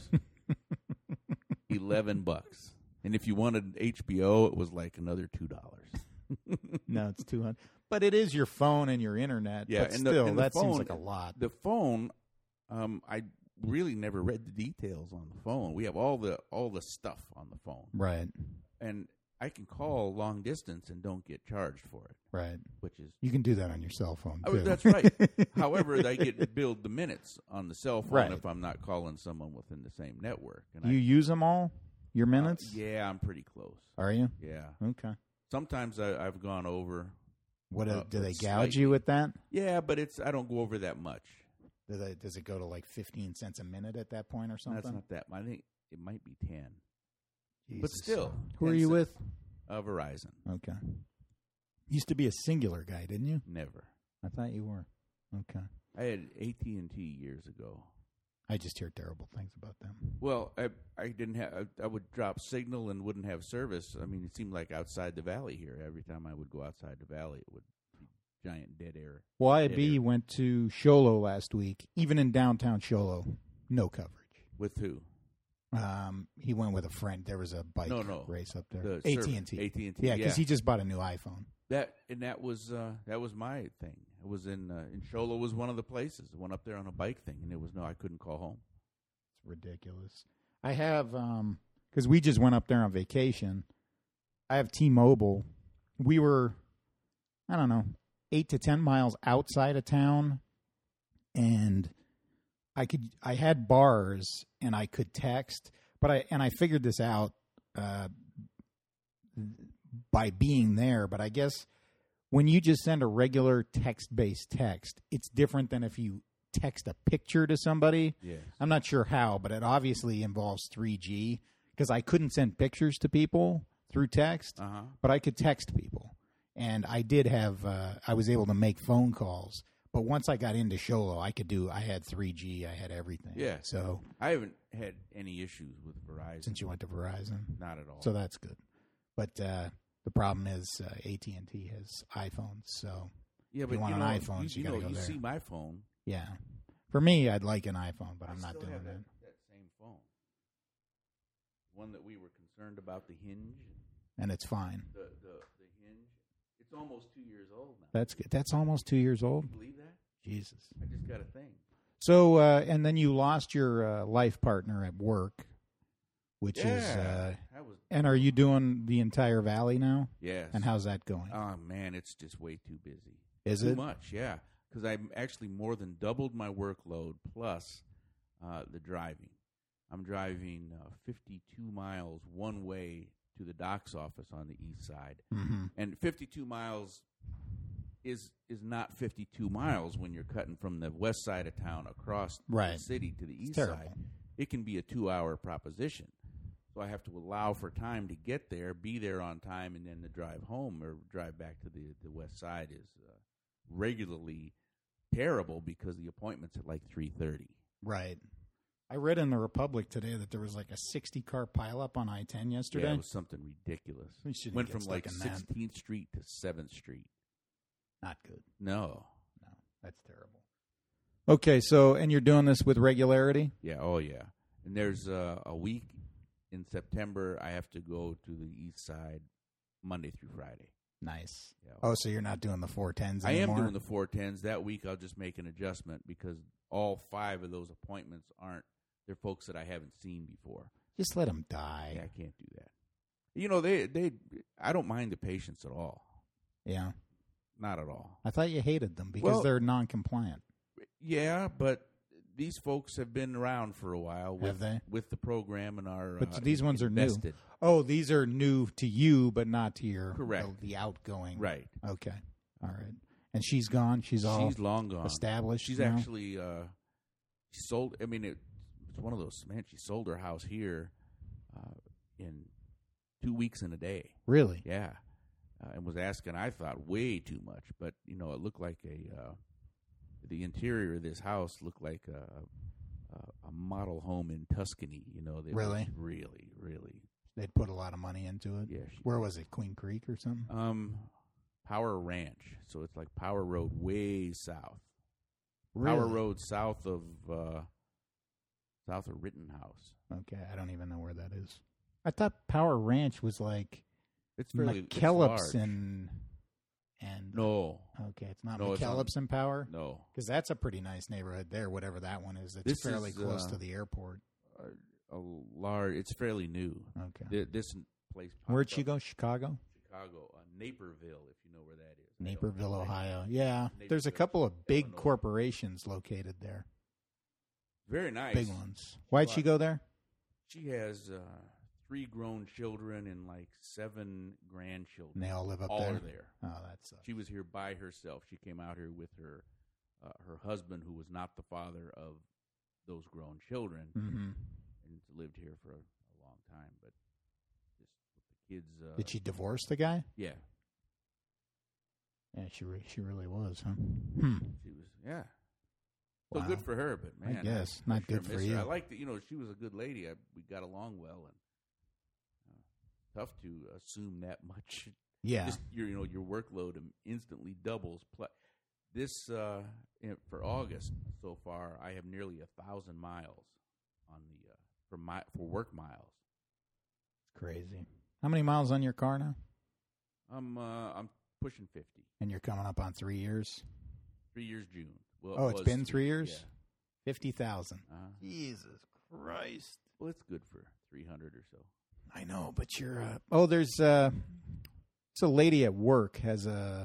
Speaker 3: $11. And if you wanted HBO, it was like another $2.
Speaker 2: No, it's 200. But it is your phone and your internet.
Speaker 3: Yeah,
Speaker 2: but
Speaker 3: and
Speaker 2: still,
Speaker 3: the
Speaker 2: that
Speaker 3: phone,
Speaker 2: seems like a lot.
Speaker 3: The phone, I really never read the details on the phone. We have all the stuff on the phone,
Speaker 2: right?
Speaker 3: And I can call long distance and don't get charged for it,
Speaker 2: right?
Speaker 3: Which is
Speaker 2: you can do that on your cell phone too.
Speaker 3: That's right. However, I get billed the minutes on the cell phone
Speaker 2: right.
Speaker 3: if I'm not calling someone within the same network. And
Speaker 2: you use them all? Your minutes?
Speaker 3: Yeah, I'm pretty close.
Speaker 2: Are you?
Speaker 3: Yeah.
Speaker 2: Okay.
Speaker 3: Sometimes I've gone over.
Speaker 2: What do they gouge
Speaker 3: slightly.
Speaker 2: you with that?
Speaker 3: Yeah, but I don't go over that much.
Speaker 2: Does it go to like 15 cents a minute at that point or something?
Speaker 3: That's not that. I think it might be 10.
Speaker 2: Jesus.
Speaker 3: But still,
Speaker 2: who are you with?
Speaker 3: Verizon.
Speaker 2: Okay. Used to be a Singular guy, didn't you?
Speaker 3: Never.
Speaker 2: I thought you were. Okay.
Speaker 3: I had AT&T years ago.
Speaker 2: I just hear terrible things about them.
Speaker 3: Well, I didn't have. I would drop signal and wouldn't have service. I mean, it seemed like outside the valley here. Every time I would go outside the valley, it would be giant dead air.
Speaker 2: YB went to Show Low last week. Even in downtown Show Low, no coverage.
Speaker 3: With who?
Speaker 2: He went with a friend. There was a bike race up there. AT&T.
Speaker 3: AT&T.
Speaker 2: Yeah, because he just bought a new iPhone.
Speaker 3: That was my thing. It was in Show Low was one of the places. I went up there on a bike thing, and I couldn't call home.
Speaker 2: It's ridiculous. I have because we just went up there on vacation. I have T-Mobile. We were, I don't know, 8 to 10 miles outside of town, and I had bars and I could text, but I figured this out by being there. But I guess when you just send a regular text-based text, it's different than if you text a picture to somebody.
Speaker 3: Yes.
Speaker 2: I'm not sure how, but it obviously involves 3G because I couldn't send pictures to people through text, but I could text people. And I did have, I was able to make phone calls. But once I got into Show Low, I had 3G, I had everything.
Speaker 3: Yeah.
Speaker 2: So
Speaker 3: I haven't had any issues with Verizon.
Speaker 2: Since you went to Verizon?
Speaker 3: Not at all.
Speaker 2: So that's good. But the problem is AT&T has iPhones, so
Speaker 3: yeah,
Speaker 2: if you want an iPhone, you got to go there.
Speaker 3: You see my phone.
Speaker 2: Yeah. For me, I'd like an iPhone, but I'm not doing
Speaker 3: have
Speaker 2: that.
Speaker 3: That same phone. One that we were concerned about, the hinge.
Speaker 2: And it's fine.
Speaker 3: The hinge. It's almost 2 years old now.
Speaker 2: That's good. That's almost 2 years old?
Speaker 3: Can you believe that?
Speaker 2: Jesus.
Speaker 3: I just got a thing.
Speaker 2: So, and then you lost your life partner at work, which is, and are you doing the entire valley now?
Speaker 3: Yes.
Speaker 2: And how's that going?
Speaker 3: Oh, man, it's just way too busy.
Speaker 2: Is it?
Speaker 3: Too much, yeah. Because I've actually more than doubled my workload plus the driving. I'm driving 52 miles one way to the doc's office on the east side.
Speaker 2: Mm-hmm.
Speaker 3: And 52 miles is not 52 miles when you're cutting from the west side of town across the city to the east side. It can be a 2-hour proposition. So I have to allow for time to get there, be there on time, and then the drive home or drive back to the west side is regularly terrible because the appointment's at like 3:30.
Speaker 2: Right. I read in the Republic today that there was like a 60-car pileup on I-10 yesterday.
Speaker 3: Yeah, it was something ridiculous. Went from like 16th Street to 7th Street.
Speaker 2: Not good.
Speaker 3: No,
Speaker 2: that's terrible. Okay, so, and you're doing this with regularity?
Speaker 3: Yeah, oh yeah. And there's a week in September I have to go to the east side Monday through Friday.
Speaker 2: Nice.
Speaker 3: Yeah.
Speaker 2: Oh, so you're not doing the 410s anymore?
Speaker 3: I am doing the 410s. That week I'll just make an adjustment because all 5 of those appointments they're folks that I haven't seen before.
Speaker 2: Just let them die.
Speaker 3: Yeah, I can't do that. You know, I don't mind the patients at all.
Speaker 2: Yeah.
Speaker 3: Not at all.
Speaker 2: I thought you hated them because they're non-compliant.
Speaker 3: Yeah, but these folks have been around for a while with the program and are
Speaker 2: but these ones
Speaker 3: invested.
Speaker 2: Are new. Oh, these are new to you, but not to your the outgoing.
Speaker 3: Right.
Speaker 2: Okay. All right. And she's gone. She's
Speaker 3: long gone.
Speaker 2: Established.
Speaker 3: She's
Speaker 2: now?
Speaker 3: Actually she sold. I mean, it's one of those. Man, she sold her house here in 2 weeks and a day.
Speaker 2: Really?
Speaker 3: Yeah. And was asking, I thought, way too much. But, you know, it looked like the interior of this house looked like a model home in Tuscany. You know, they
Speaker 2: really?
Speaker 3: Really, really.
Speaker 2: They'd put a lot of money into it?
Speaker 3: Yeah.
Speaker 2: Where was it, Queen Creek or something?
Speaker 3: Power Ranch. So it's like Power Road way south.
Speaker 2: Really?
Speaker 3: Power Road south of Rittenhouse.
Speaker 2: Okay, I don't even know where that is. I thought Power Ranch was like...
Speaker 3: It's fairly
Speaker 2: McKellips and
Speaker 3: no.
Speaker 2: Okay, it's not McKellips and Power?
Speaker 3: No.
Speaker 2: Because that's a pretty nice neighborhood there, whatever that one is. It's fairly close to the airport.
Speaker 3: It's fairly new.
Speaker 2: Okay.
Speaker 3: This place.
Speaker 2: Where'd she go? Chicago?
Speaker 3: Chicago. Naperville, if you know where that is.
Speaker 2: Naperville, Ohio. Yeah. There's a couple of big corporations located there.
Speaker 3: Very nice.
Speaker 2: Big ones. Why'd she go there?
Speaker 3: She has 3 grown children and like 7 grandchildren.
Speaker 2: And they all live up there?
Speaker 3: All are there.
Speaker 2: Oh, that sucks.
Speaker 3: She was here by herself. She came out here with her husband, who was not the father of those grown children, and lived here for a long time. But just with the kids.
Speaker 2: Did she divorce the guy?
Speaker 3: Yeah.
Speaker 2: Yeah, she really was, huh?
Speaker 3: She was, yeah. So
Speaker 2: Wow.
Speaker 3: good for her, but man,
Speaker 2: I guess.
Speaker 3: I
Speaker 2: Not
Speaker 3: sure
Speaker 2: good for
Speaker 3: miss
Speaker 2: you.
Speaker 3: her. I liked it. She was a good lady. We got along well, and tough to assume that much.
Speaker 2: Yeah.
Speaker 3: Just your workload instantly doubles. This for August so far, I have nearly 1,000 miles on the for work miles.
Speaker 2: It's crazy. How many miles on your car now?
Speaker 3: I'm pushing 50.
Speaker 2: And you're coming up on 3 years?
Speaker 3: 3 years June. Well,
Speaker 2: Oh, it's been 3 years?
Speaker 3: Yeah.
Speaker 2: 50,000. Jesus Christ.
Speaker 3: Well, it's good for 300 or so.
Speaker 2: I know, but you're there's it's a lady at work has a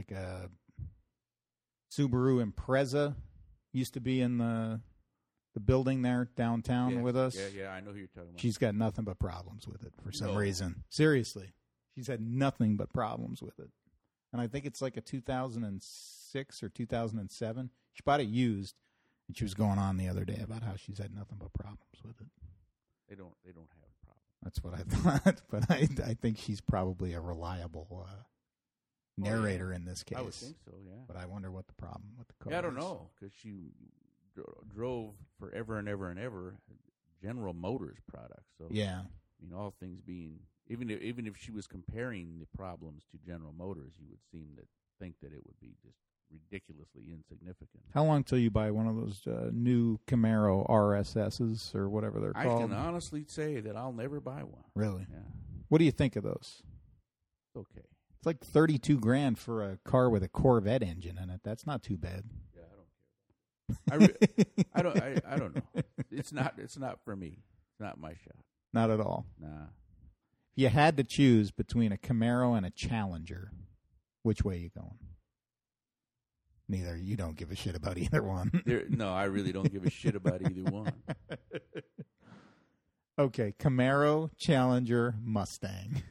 Speaker 2: Subaru Impreza, used to be in the building there downtown with us.
Speaker 3: Yeah, I know who you're talking about.
Speaker 2: She's got nothing but problems with it for some
Speaker 3: No.
Speaker 2: reason. Seriously. She's had nothing but problems with it. And I think it's like a 2006 or 2007. She bought it used, and she was going on the other day about how she's had nothing but problems with it.
Speaker 3: They don't have problems.
Speaker 2: That's what I thought, but I think she's probably a reliable narrator in this case.
Speaker 3: I would think so, yeah.
Speaker 2: But I wonder what the problem with the car
Speaker 3: Yeah, I don't
Speaker 2: is.
Speaker 3: know, because she drove forever and ever and ever General Motors products. So
Speaker 2: Yeah.
Speaker 3: I mean, all things being, even if she was comparing the problems to General Motors, you would think that it would be just ridiculously insignificant.
Speaker 2: How long till you buy one of those new Camaro RSSs or whatever they're
Speaker 3: I
Speaker 2: called?
Speaker 3: can honestly say that I'll never buy one.
Speaker 2: Really?
Speaker 3: Yeah,
Speaker 2: What do you think of those?
Speaker 3: it's okay.
Speaker 2: It's like $32,000 for a car with a Corvette engine in it. That's not too bad.
Speaker 3: Yeah, I don't care. I don't know. It's not for me. It's not my shot.
Speaker 2: Not at all.
Speaker 3: Nah.
Speaker 2: If you had to choose between a Camaro and a Challenger, which way are you going? Neither. You don't give a shit about either one.
Speaker 3: No, I really don't give a shit about either one.
Speaker 2: Okay, Camaro, Challenger, Mustang.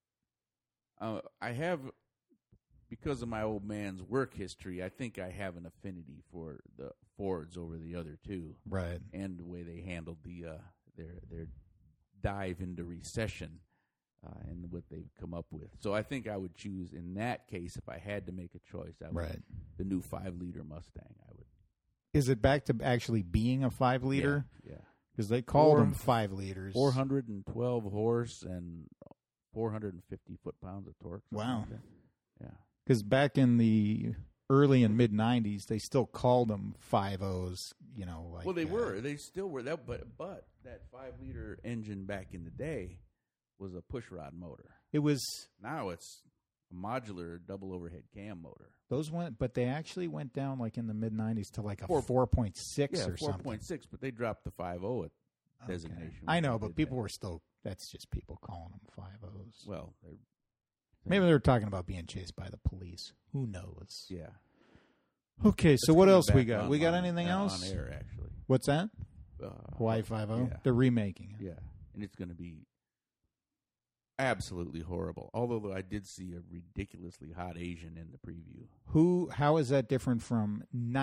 Speaker 3: I have, because of my old man's work history, I think I have an affinity for the Fords over the other two.
Speaker 2: Right.
Speaker 3: And the way they handled their dive into recession and what they've come up with. So I think I would choose, in that case, if I had to make a choice,
Speaker 2: Right.
Speaker 3: The new 5-liter Mustang. I would.
Speaker 2: Is it back to actually being a 5-liter?
Speaker 3: Yeah.
Speaker 2: Because they called them 5 liters.
Speaker 3: 412 horse and 450 foot-pounds of torque.
Speaker 2: Wow.
Speaker 3: Like that. Yeah.
Speaker 2: Because back in the early and mid 90s, they still called them 5.0s. Like
Speaker 3: Well, they were. They still were. But that 5-liter engine back in the day was a pushrod motor.
Speaker 2: It was.
Speaker 3: Now it's a modular double overhead cam motor.
Speaker 2: Those went, but they actually went down like in the mid 90s to like a 4.6 or something.
Speaker 3: 4.6, but they dropped the 5.0 designation.
Speaker 2: I know,
Speaker 3: when they
Speaker 2: but
Speaker 3: did
Speaker 2: people
Speaker 3: that.
Speaker 2: were still. That's just people calling them 5.0s.
Speaker 3: Well,
Speaker 2: Maybe they were talking about being chased by the police. Who knows?
Speaker 3: yeah.
Speaker 2: Okay, so what
Speaker 3: coming
Speaker 2: else we
Speaker 3: back
Speaker 2: got?
Speaker 3: on-
Speaker 2: We got
Speaker 3: on-
Speaker 2: anything
Speaker 3: on
Speaker 2: else?
Speaker 3: air, actually.
Speaker 2: What's that? Hawaii 5.0?
Speaker 3: yeah.
Speaker 2: They're remaking it.
Speaker 3: Yeah, and it's going to be absolutely horrible. Although I did see a ridiculously hot Asian in the preview.
Speaker 2: How is that different from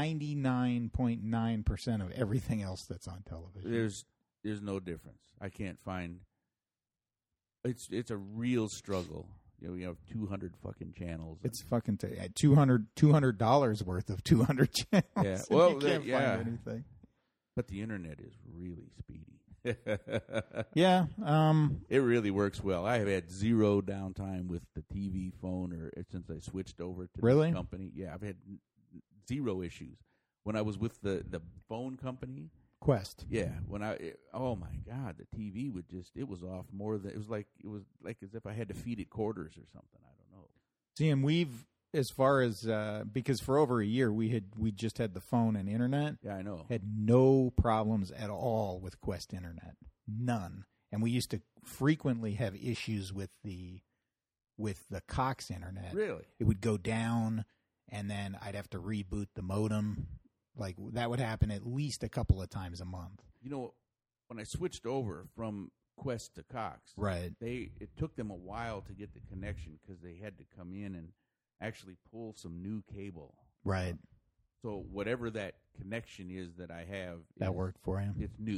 Speaker 2: 99.9% of everything else that's on television?
Speaker 3: There's no difference. I can't find. It's a real struggle. We have 200 fucking channels.
Speaker 2: It's fucking $200 worth of 200 channels.
Speaker 3: Yeah,
Speaker 2: and
Speaker 3: well,
Speaker 2: you can't
Speaker 3: yeah.
Speaker 2: find anything.
Speaker 3: But the internet is really speedy.
Speaker 2: Yeah,
Speaker 3: It really works well. I have had zero downtime with the TV phone since I switched over to
Speaker 2: Really?
Speaker 3: the company. Yeah, I've had zero issues. When I was with the phone company,
Speaker 2: Quest.
Speaker 3: yeah, oh my God, the TV it was off more than, it was like as if I had to feed it quarters or something. I don't know.
Speaker 2: See, and we've, as far as, because for over a year we just had the phone and internet.
Speaker 3: Yeah, I know.
Speaker 2: Had no problems at all with Quest Internet. None. And we used to frequently have issues with the Cox Internet.
Speaker 3: Really?
Speaker 2: It would go down, and then I'd have to reboot the modem. Like, that would happen at least a couple of times a month.
Speaker 3: When I switched over from Quest to Cox,
Speaker 2: Right.
Speaker 3: it took them a while to get the connection because they had to come in and actually pull some new cable.
Speaker 2: Right.
Speaker 3: So whatever that connection is that I have,
Speaker 2: That worked for you.
Speaker 3: It's new.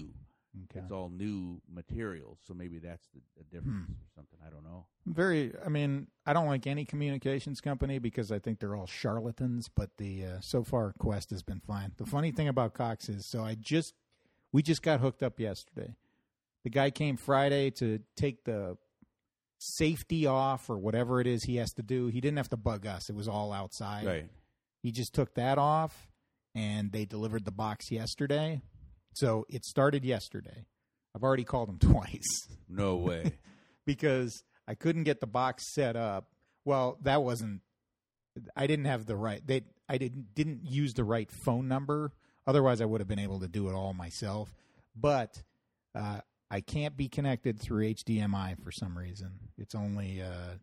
Speaker 2: Okay.
Speaker 3: It's all new materials, so maybe that's the difference or something. I don't know.
Speaker 2: I don't like any communications company because I think they're all charlatans, but so far Quest has been fine. The funny thing about Cox is, we just got hooked up yesterday. The guy came Friday to take the safety off or whatever it is he has to do. He didn't have to bug us. It was all outside.
Speaker 3: Right.
Speaker 2: He just took that off, and they delivered the box yesterday. So it started yesterday. I've already called him twice.
Speaker 3: No way.
Speaker 2: Because I couldn't get the box set up. Well, that wasn't. I didn't have the right. I didn't use the right phone number. Otherwise, I would have been able to do it all myself. But I can't be connected through HDMI for some reason. It's only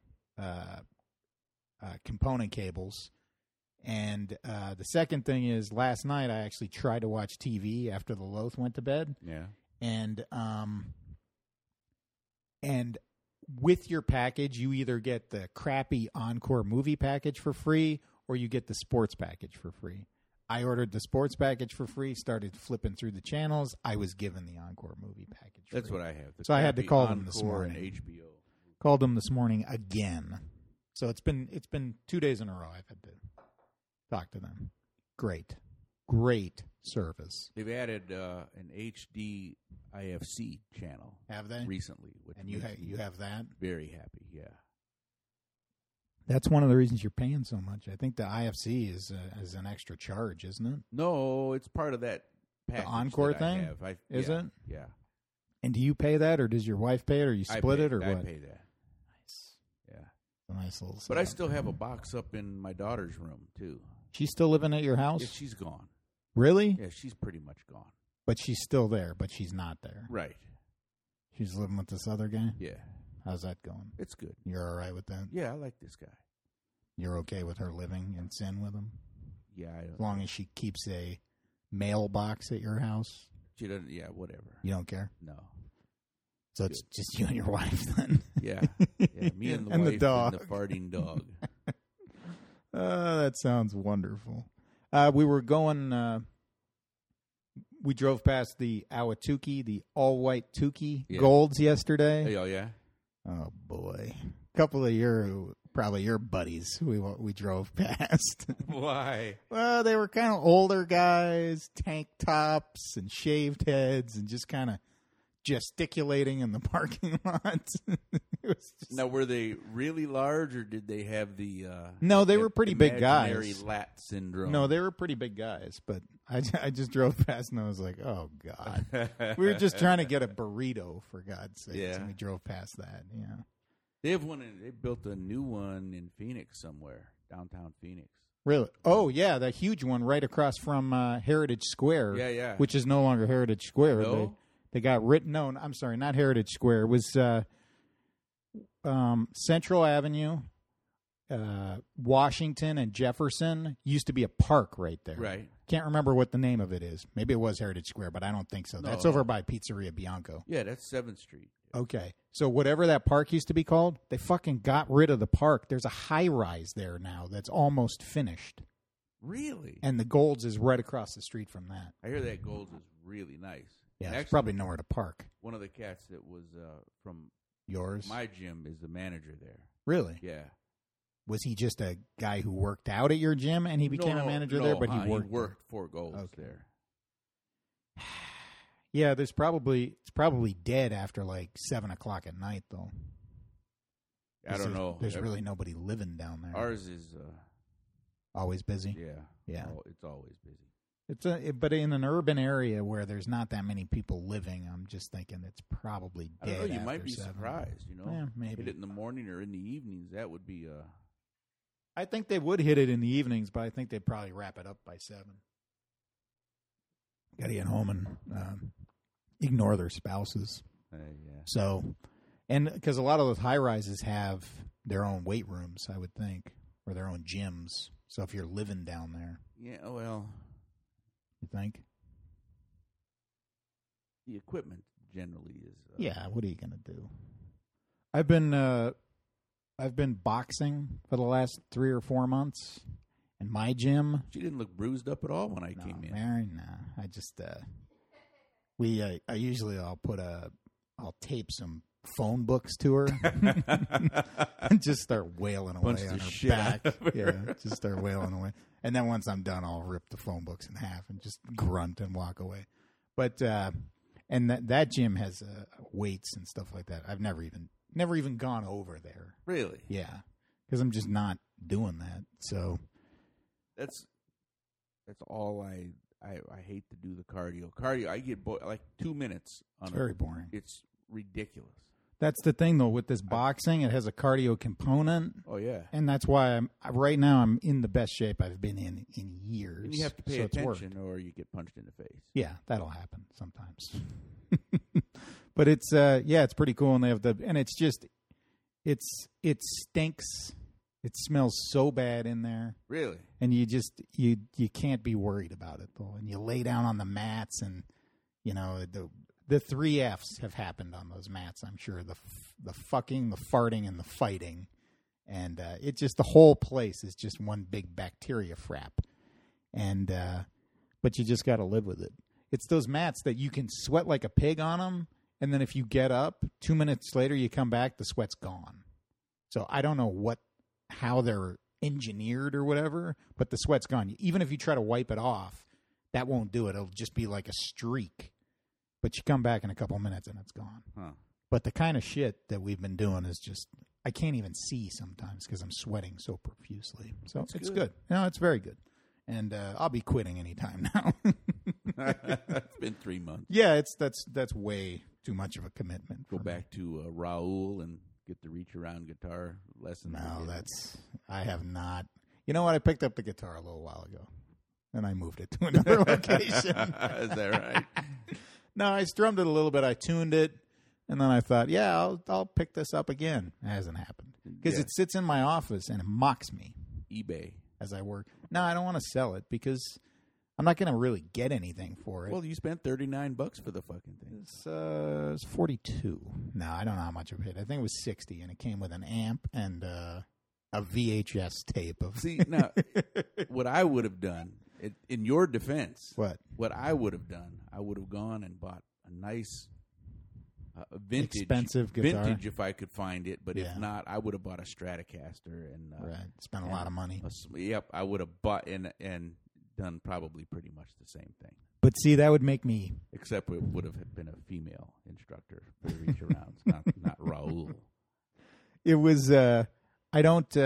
Speaker 2: component cables. And the second thing is, last night I actually tried to watch TV after the Loth went to bed.
Speaker 3: Yeah.
Speaker 2: And with your package, you either get the crappy Encore movie package for free or you get the sports package for free. I ordered the sports package for free, started flipping through the channels. I was given the Encore movie package
Speaker 3: That's
Speaker 2: free.
Speaker 3: what I have.
Speaker 2: So I had to call them this
Speaker 3: Encore
Speaker 2: morning.
Speaker 3: and HBO.
Speaker 2: Called them this morning again. So it's been 2 days in a row I've had to talk to them. Great service.
Speaker 3: They've added an HD IFC channel.
Speaker 2: Have they?
Speaker 3: Recently. Which
Speaker 2: And you have that?
Speaker 3: Very happy, yeah.
Speaker 2: That's one of the reasons you're paying so much. I think the IFC is an extra charge, isn't it?
Speaker 3: No, it's part of that package.
Speaker 2: The Encore
Speaker 3: that
Speaker 2: thing?
Speaker 3: I have.
Speaker 2: Is it?
Speaker 3: Yeah.
Speaker 2: And do you pay that, or does your wife pay it, or you split it, or what?
Speaker 3: I pay that.
Speaker 2: Nice.
Speaker 3: Yeah.
Speaker 2: A nice little
Speaker 3: But I
Speaker 2: setup.
Speaker 3: still have a box up in my daughter's room, too.
Speaker 2: She's still living at your house?
Speaker 3: Yeah, she's gone.
Speaker 2: Really?
Speaker 3: Yeah, she's pretty much gone.
Speaker 2: But she's still there, but she's not there.
Speaker 3: Right.
Speaker 2: She's living with this other guy?
Speaker 3: Yeah.
Speaker 2: How's that going?
Speaker 3: It's good.
Speaker 2: You're all right with that?
Speaker 3: Yeah, I like this guy.
Speaker 2: You're okay with her living in sin with him?
Speaker 3: Yeah.
Speaker 2: As long as she keeps a mailbox at your house?
Speaker 3: She doesn't, yeah, whatever.
Speaker 2: You don't care?
Speaker 3: No.
Speaker 2: So it's just you and your wife then?
Speaker 3: Yeah. Yeah, me and the
Speaker 2: And
Speaker 3: wife
Speaker 2: the dog.
Speaker 3: and the farting dog.
Speaker 2: That sounds wonderful. We were going. We drove past the Awatuki, the all-white Tukey Golds yesterday.
Speaker 3: Oh, yeah?
Speaker 2: Oh boy, a couple of your buddies we drove past.
Speaker 3: Why?
Speaker 2: Well, they were kind of older guys, tank tops and shaved heads, and just kind of gesticulating in the parking lot. It was just...
Speaker 3: Now, were they really large, or did they have the...
Speaker 2: No, they were pretty big
Speaker 3: imaginary
Speaker 2: guys.
Speaker 3: lat syndrome?
Speaker 2: No, they were pretty big guys, but I just drove past and I was like, oh, God. We were just trying to get a burrito, for God's sake, and we drove past that, yeah.
Speaker 3: They have one. They built a new one in Phoenix somewhere, downtown Phoenix.
Speaker 2: Really? Oh, yeah, the huge one right across from Heritage Square.
Speaker 3: Yeah, yeah.
Speaker 2: Which is no longer Heritage Square.
Speaker 3: No?
Speaker 2: They got written. No, I'm sorry, not Heritage Square. It was Central Avenue, Washington, and Jefferson. Used to be a park right there.
Speaker 3: Right.
Speaker 2: Can't remember what the name of it is. Maybe it was Heritage Square, but I don't think so.
Speaker 3: No.
Speaker 2: That's over by Pizzeria Bianco.
Speaker 3: Yeah, that's 7th Street.
Speaker 2: Okay. So whatever that park used to be called, they fucking got rid of the park. There's a high-rise there now that's almost finished.
Speaker 3: Really?
Speaker 2: And the Golds is right across the street from that.
Speaker 3: I hear that Gold's is really nice.
Speaker 2: Yeah,
Speaker 3: Actually,
Speaker 2: it's probably nowhere to park.
Speaker 3: one of the cats that was from
Speaker 2: Yours?
Speaker 3: my gym is the manager there.
Speaker 2: Really?
Speaker 3: Yeah.
Speaker 2: Was he just a guy who worked out at your gym and he became a manager there, but he worked
Speaker 3: for Gold's there.
Speaker 2: Yeah, it's probably dead after like 7 o'clock at night, though.
Speaker 3: I don't know.
Speaker 2: There's really nobody living down there.
Speaker 3: Ours is
Speaker 2: always busy.
Speaker 3: Yeah. It's always busy.
Speaker 2: But in an urban area where there's not that many people living, I'm just thinking it's probably dead.
Speaker 3: I don't know. You
Speaker 2: after
Speaker 3: might be
Speaker 2: 7.
Speaker 3: surprised.
Speaker 2: Yeah, maybe.
Speaker 3: Hit it in the morning or in the evenings. That would be.
Speaker 2: I think they would hit it in the evenings, but I think they'd probably wrap it up by 7. Got to get home and ignore their spouses.
Speaker 3: Yeah.
Speaker 2: So, and because a lot of those high rises have their own weight rooms, I would think, or their own gyms. So if you're living down there,
Speaker 3: Yeah. Well,
Speaker 2: you think?
Speaker 3: the equipment generally is.
Speaker 2: Yeah. What are you gonna do? I've been boxing for the last 3 or 4 months, and my gym.
Speaker 3: She didn't look bruised up at all when I came in.
Speaker 2: Mary, no. I just I'll tape some phone books to her and just start wailing away
Speaker 3: Punch
Speaker 2: on
Speaker 3: the
Speaker 2: her
Speaker 3: shit
Speaker 2: back.
Speaker 3: out of her.
Speaker 2: Yeah, just start wailing away. And then once I'm done, I'll rip the phone books in half and just grunt and walk away. But and that gym has weights and stuff like that. I've never even gone over there.
Speaker 3: Really?
Speaker 2: Yeah, because I'm just not doing that. So
Speaker 3: That's all I hate to do the cardio. Cardio, I get like 2 minutes.
Speaker 2: It's very boring.
Speaker 3: It's ridiculous.
Speaker 2: That's the thing, though, with this boxing. It has a cardio component.
Speaker 3: Oh, yeah.
Speaker 2: And that's why right now I'm in the best shape I've been in years.
Speaker 3: And you have to pay attention or you get punched in the face.
Speaker 2: Yeah, that'll happen sometimes. But it's it's pretty cool, and they have it stinks. It smells so bad in there.
Speaker 3: Really?
Speaker 2: And you can't be worried about it, though. And you lay down on the mats, and the 3 Fs have happened on those mats, I'm sure. The fucking, the farting, and the fighting. And it just, the whole place is just one big bacteria frap. And but you just got to live with it. It's those mats that you can sweat like a pig on them, and then if you get up, 2 minutes later you come back, the sweat's gone. So I don't know how they're engineered or whatever, but the sweat's gone. Even if you try to wipe it off, that won't do it. It'll just be like a streak. But you come back in a couple minutes and it's gone.
Speaker 3: Huh.
Speaker 2: But the kind of shit that we've been doing is just, I can't even see sometimes because I'm sweating so profusely. So it's good. No, it's very good. And I'll be quitting anytime now.
Speaker 3: It's been 3 months.
Speaker 2: Yeah, that's way too much of a commitment.
Speaker 3: Go back to Raul and get the reach around guitar lessons.
Speaker 2: No, I have not. You know what? I picked up the guitar a little while ago, and I moved it to another location.
Speaker 3: Is that right?
Speaker 2: No, I strummed it a little bit. I tuned it, and then I thought, I'll pick this up again. It hasn't happened because it sits in my office and it mocks me.
Speaker 3: eBay.
Speaker 2: As I work. No, I don't want to sell it because I'm not going to really get anything for it.
Speaker 3: Well, you spent $39 for the fucking thing.
Speaker 2: It's 42. No, I don't know how much I paid. I think it was 60, and it came with an amp and a VHS tape of.
Speaker 3: See, now, what I would have done, in your defense, what I would have done, I would have gone and bought a nice vintage,
Speaker 2: expensive guitar.
Speaker 3: Vintage if I could find it, but if not, I would have bought a Stratocaster and
Speaker 2: spent a lot of money.
Speaker 3: I would have bought and done probably pretty much the same thing.
Speaker 2: But see, that would make me.
Speaker 3: Except it would have been a female instructor for the reach arounds, not Raul.
Speaker 2: It was. I don't.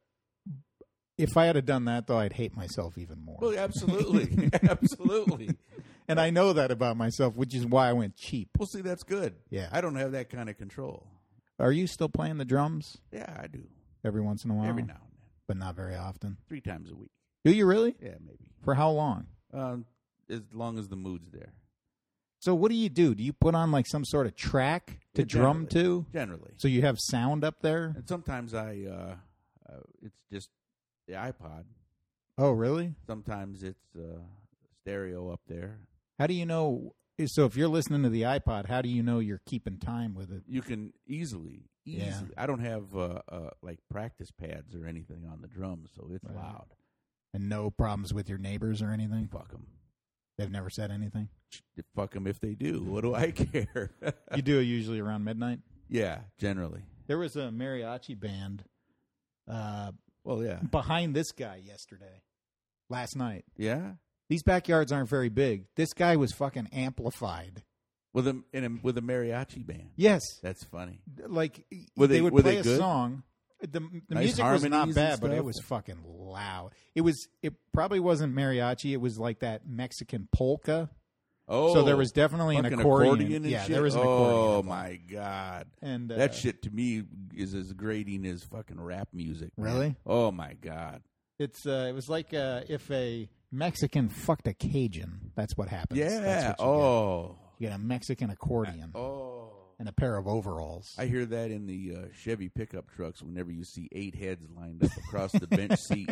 Speaker 2: If I had done that, though, I'd hate myself even more.
Speaker 3: Well, absolutely, absolutely.
Speaker 2: And I know that about myself, which is why I went cheap.
Speaker 3: Well, see, that's good.
Speaker 2: Yeah.
Speaker 3: I don't have that kind of control.
Speaker 2: Are you still playing the drums?
Speaker 3: Yeah, I do.
Speaker 2: Every once in a while?
Speaker 3: Every now and then.
Speaker 2: But not very often?
Speaker 3: 3 times a week.
Speaker 2: Do you really?
Speaker 3: Yeah, maybe.
Speaker 2: For how long?
Speaker 3: As long as the mood's there.
Speaker 2: So what do? Do you put on like some sort of track to drum to?
Speaker 3: Generally.
Speaker 2: So you have sound up there?
Speaker 3: And sometimes it's just the iPod.
Speaker 2: Oh, really?
Speaker 3: Sometimes it's stereo up there.
Speaker 2: How do you know? So if you're listening to the iPod, how do you know you're keeping time with it?
Speaker 3: You can easily.
Speaker 2: Yeah.
Speaker 3: I don't have like practice pads or anything on the drums, so it's loud.
Speaker 2: And no problems with your neighbors or anything?
Speaker 3: Fuck them.
Speaker 2: They've never said anything?
Speaker 3: Fuck them if they do. What do I care?
Speaker 2: You do it usually around midnight?
Speaker 3: Yeah, generally.
Speaker 2: There was a mariachi band
Speaker 3: behind
Speaker 2: behind this guy last night.
Speaker 3: Yeah?
Speaker 2: These backyards aren't very big. This guy was fucking amplified.
Speaker 3: With a mariachi band?
Speaker 2: Yes.
Speaker 3: That's funny.
Speaker 2: Like,
Speaker 3: were
Speaker 2: they would
Speaker 3: were
Speaker 2: play
Speaker 3: they
Speaker 2: a
Speaker 3: good?
Speaker 2: song. The
Speaker 3: Nice
Speaker 2: music was not
Speaker 3: harmonies
Speaker 2: bad,
Speaker 3: and
Speaker 2: but it
Speaker 3: stuff?
Speaker 2: was fucking loud. It probably wasn't mariachi. It was like that Mexican polka.
Speaker 3: Oh,
Speaker 2: so there was definitely an accordion.
Speaker 3: and
Speaker 2: yeah,
Speaker 3: shit?
Speaker 2: there was an accordion.
Speaker 3: Oh my god!
Speaker 2: And
Speaker 3: that shit to me is as grating as fucking rap music. Man.
Speaker 2: Really?
Speaker 3: Oh my god!
Speaker 2: It was like if a Mexican fucked a Cajun. That's what happens.
Speaker 3: Yeah.
Speaker 2: That's what you get a Mexican accordion. And a pair of overalls.
Speaker 3: I hear that in the Chevy pickup trucks whenever you see 8 heads lined up across the bench seat.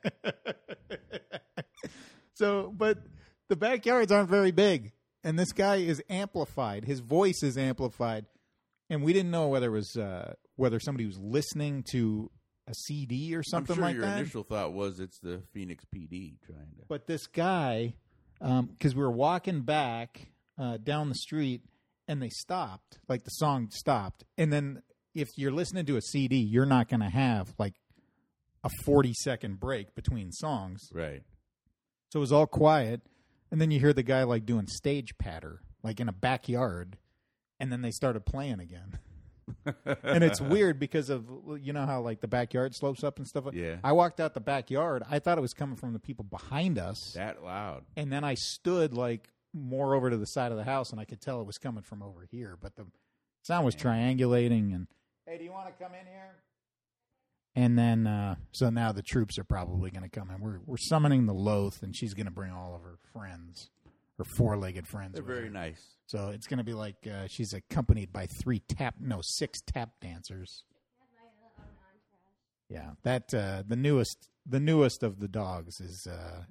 Speaker 2: So, but the backyards aren't very big, and this guy is amplified. His voice is amplified, and we didn't know whether it was whether somebody was listening to a CD or something like that.
Speaker 3: I'm sure your initial thought was it's the Phoenix PD trying to.
Speaker 2: But this guy, because we were walking back down the street, and they stopped. Like the song stopped, and then if you're listening to a CD, you're not going to have like a 40-second break between songs.
Speaker 3: Right.
Speaker 2: So it was all quiet, and then you hear the guy like doing stage patter, like in a backyard, and then they started playing again. And it's weird because of, you know how like the backyard slopes up and stuff.
Speaker 3: Yeah.
Speaker 2: I walked out the backyard. I thought it was coming from the people behind us.
Speaker 3: That loud.
Speaker 2: And then I stood like more over to the side of the house, and I could tell it was coming from over here. But the sound was triangulating. And hey, do you want to come in here? And then so now the troops are probably going to come in. We're summoning the Loth, and she's going to bring all of her friends, her four-legged friends.
Speaker 3: They're very nice.
Speaker 2: So it's going to be like she's accompanied by 6 tap dancers. Yeah, that the newest of the dogs is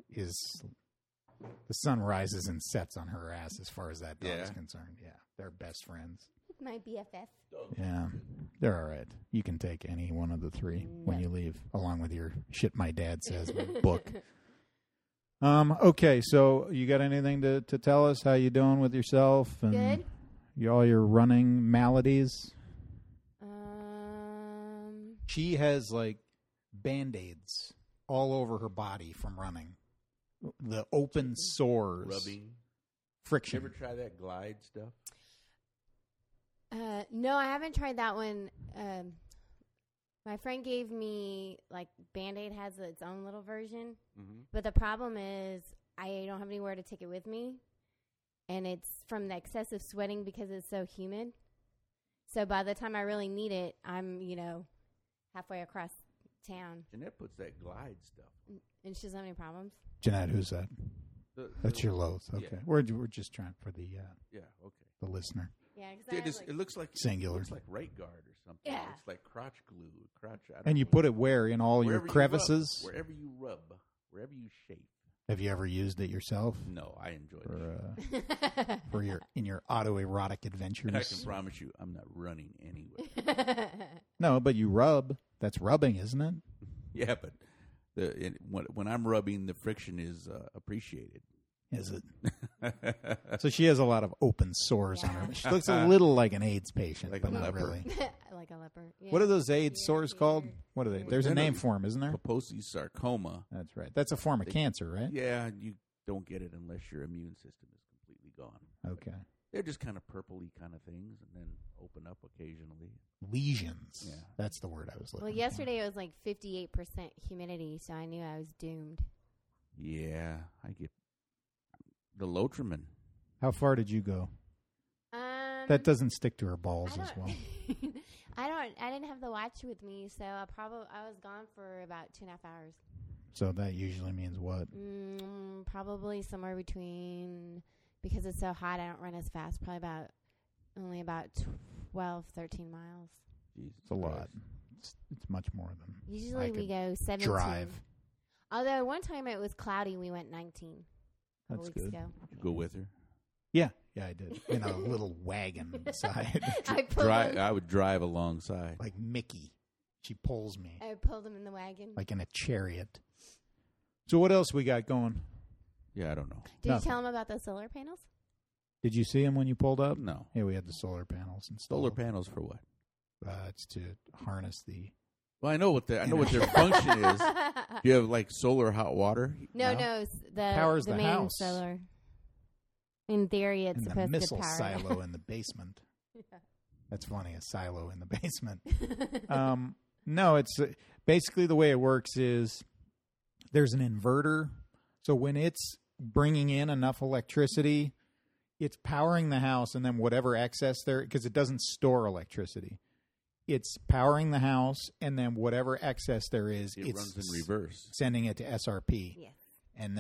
Speaker 2: the sun rises and sets on her ass as far as that dog is concerned. Yeah, they're best friends.
Speaker 4: My BFF.
Speaker 2: Yeah, they're all right. You can take any one of the three when you leave, along with your Shit My Dad Says book. Okay, so you got anything to tell us? How you doing with yourself? And
Speaker 4: Good.
Speaker 2: All your running maladies? She has like Band-Aids all over her body from running. The open sores.
Speaker 3: Rubbing.
Speaker 2: Friction.
Speaker 3: You ever try that Glide stuff?
Speaker 4: No, I haven't tried that one. My friend gave me, like, Band-Aid has its own little version. Mm-hmm. But the problem is I don't have anywhere to take it with me. And it's from the excessive sweating because it's so humid. So by the time I really need it, I'm, halfway across town.
Speaker 3: Jeanette puts that Glide stuff.
Speaker 4: And she doesn't have any problems?
Speaker 2: Jeanette, who's that? That's your Loth. Okay.
Speaker 3: Yeah.
Speaker 2: We're just trying for the
Speaker 3: okay.
Speaker 2: the listener.
Speaker 4: Yeah, because
Speaker 3: it looks like
Speaker 2: singular.
Speaker 3: It looks like right guard or something.
Speaker 4: Yeah.
Speaker 3: It looks like crotch glue.
Speaker 2: And you put it where? In all your crevices?
Speaker 3: Wherever you rub, wherever you shape.
Speaker 2: Have you ever used it yourself?
Speaker 3: No, I enjoyed it.
Speaker 2: For your autoerotic adventures?
Speaker 3: And I can promise you, I'm not running anywhere.
Speaker 2: No, but you rub. That's rubbing, isn't it?
Speaker 3: Yeah, but when I'm rubbing, the friction is appreciated.
Speaker 2: Is it? So she has a lot of open sores on her. She looks a little like an AIDS patient,
Speaker 3: Like
Speaker 2: but
Speaker 3: a
Speaker 2: not
Speaker 3: leper.
Speaker 2: really.
Speaker 4: Like a leper. Yeah.
Speaker 2: What are those AIDS sores called? What are they? There's a name for them, isn't there?
Speaker 3: Kaposi sarcoma.
Speaker 2: That's right. That's a form of cancer, right?
Speaker 3: Yeah, you don't get it unless your immune system is completely gone.
Speaker 2: Okay.
Speaker 3: They're just kind of purpley kind of things, and then open up occasionally.
Speaker 2: Lesions.
Speaker 3: Yeah.
Speaker 2: That's the word I was looking
Speaker 4: Well,
Speaker 2: for.
Speaker 4: yesterday it was like 58% humidity, so I knew I was doomed.
Speaker 3: Yeah, I get the Lotrimin.
Speaker 2: How far did you go? That doesn't stick to her balls as well.
Speaker 4: I didn't have the watch with me, so I was gone for about 2.5 hours.
Speaker 2: So that usually means what?
Speaker 4: Probably somewhere between, because it's so hot, I don't run as fast. Probably only about 12, 13 miles.
Speaker 3: Jesus
Speaker 2: It's a lot.
Speaker 3: Christ.
Speaker 2: It's much more than
Speaker 4: Usually
Speaker 2: I
Speaker 4: we
Speaker 2: could
Speaker 4: go 17.
Speaker 2: drive.
Speaker 4: Although one time it was cloudy, we went 19. A couple
Speaker 2: That's
Speaker 4: weeks
Speaker 2: good.
Speaker 4: ago.
Speaker 3: Did you go with her?
Speaker 2: Yeah, I did. In a little wagon beside,
Speaker 4: I pulled him.
Speaker 3: I would drive alongside.
Speaker 2: like Mickey. She pulls me
Speaker 4: I pulled him in the wagon.
Speaker 2: like in a chariot. So what else we got going?
Speaker 3: Yeah, I don't know.
Speaker 4: Did you
Speaker 2: nothing.
Speaker 4: tell him about the solar panels?
Speaker 2: Did you see him when you pulled up?
Speaker 3: No.
Speaker 2: Yeah, we had the solar panels installed.
Speaker 3: Solar panels for what?
Speaker 2: It's to harness the.
Speaker 3: Well, I know what their function is. Do you have like solar hot water?
Speaker 4: No, the
Speaker 2: Powers
Speaker 4: the
Speaker 2: the
Speaker 4: main
Speaker 2: house.
Speaker 4: solar. In theory, it's
Speaker 2: And the
Speaker 4: supposed
Speaker 2: missile
Speaker 4: to power.
Speaker 2: silo in the basement.
Speaker 4: Yeah.
Speaker 2: That's funny, a silo in the basement. No, it's basically the way it works is there's an inverter. So when it's bringing in enough electricity, it's powering the house, and then whatever excess there, because it doesn't store electricity. It's powering the house, and then whatever excess there is,
Speaker 3: It runs in reverse.
Speaker 4: Yes.
Speaker 2: sending it to SRP. And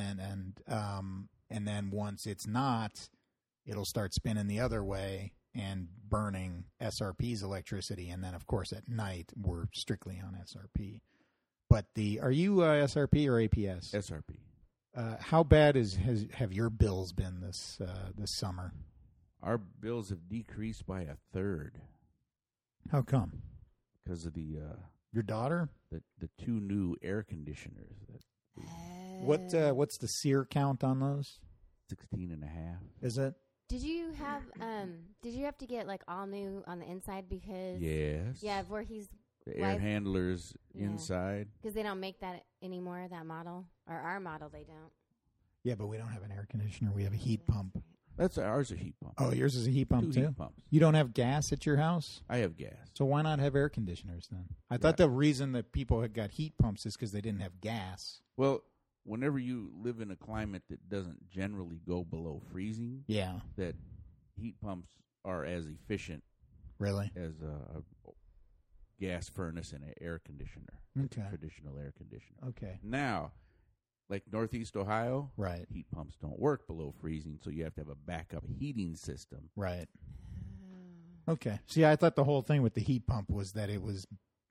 Speaker 2: then once it's not, it'll start spinning the other way and burning SRP's electricity. And then, of course, at night we're strictly on SRP. But are you SRP or APS?
Speaker 3: SRP.
Speaker 2: How bad have your bills been this summer?
Speaker 3: Our bills have decreased by 1/3
Speaker 2: How come?
Speaker 3: because of the
Speaker 2: Your daughter?
Speaker 3: the two new air conditioners.
Speaker 2: What's the SEER count on those?
Speaker 3: 16.5.
Speaker 2: Is it?
Speaker 4: Did you have to get like all new on the inside because
Speaker 3: Yes.
Speaker 4: yeah, Voorhees
Speaker 3: The air handlers
Speaker 4: Yeah.
Speaker 3: inside.
Speaker 4: because they don't make that anymore, that model, or our model they don't.
Speaker 2: Yeah, but we don't have an air conditioner. We have a heat pump.
Speaker 3: That's ours. A heat pump.
Speaker 2: Oh, yours is a heat pump
Speaker 3: 2
Speaker 2: too?
Speaker 3: heat pumps.
Speaker 2: You don't have gas at your house?
Speaker 3: I have gas.
Speaker 2: So why not have air conditioners then? I thought the reason that people had got heat pumps is because they didn't have gas.
Speaker 3: Well, whenever you live in a climate that doesn't generally go below freezing,
Speaker 2: Yeah,
Speaker 3: that heat pumps are as efficient
Speaker 2: really?
Speaker 3: as a gas furnace and an air conditioner.
Speaker 2: Okay.
Speaker 3: Traditional air conditioner.
Speaker 2: Okay.
Speaker 3: Now, like Northeast Ohio,
Speaker 2: Right.
Speaker 3: heat pumps don't work below freezing, so you have to have a backup heating system.
Speaker 2: Right. Okay. See, I thought the whole thing with the heat pump was that it was,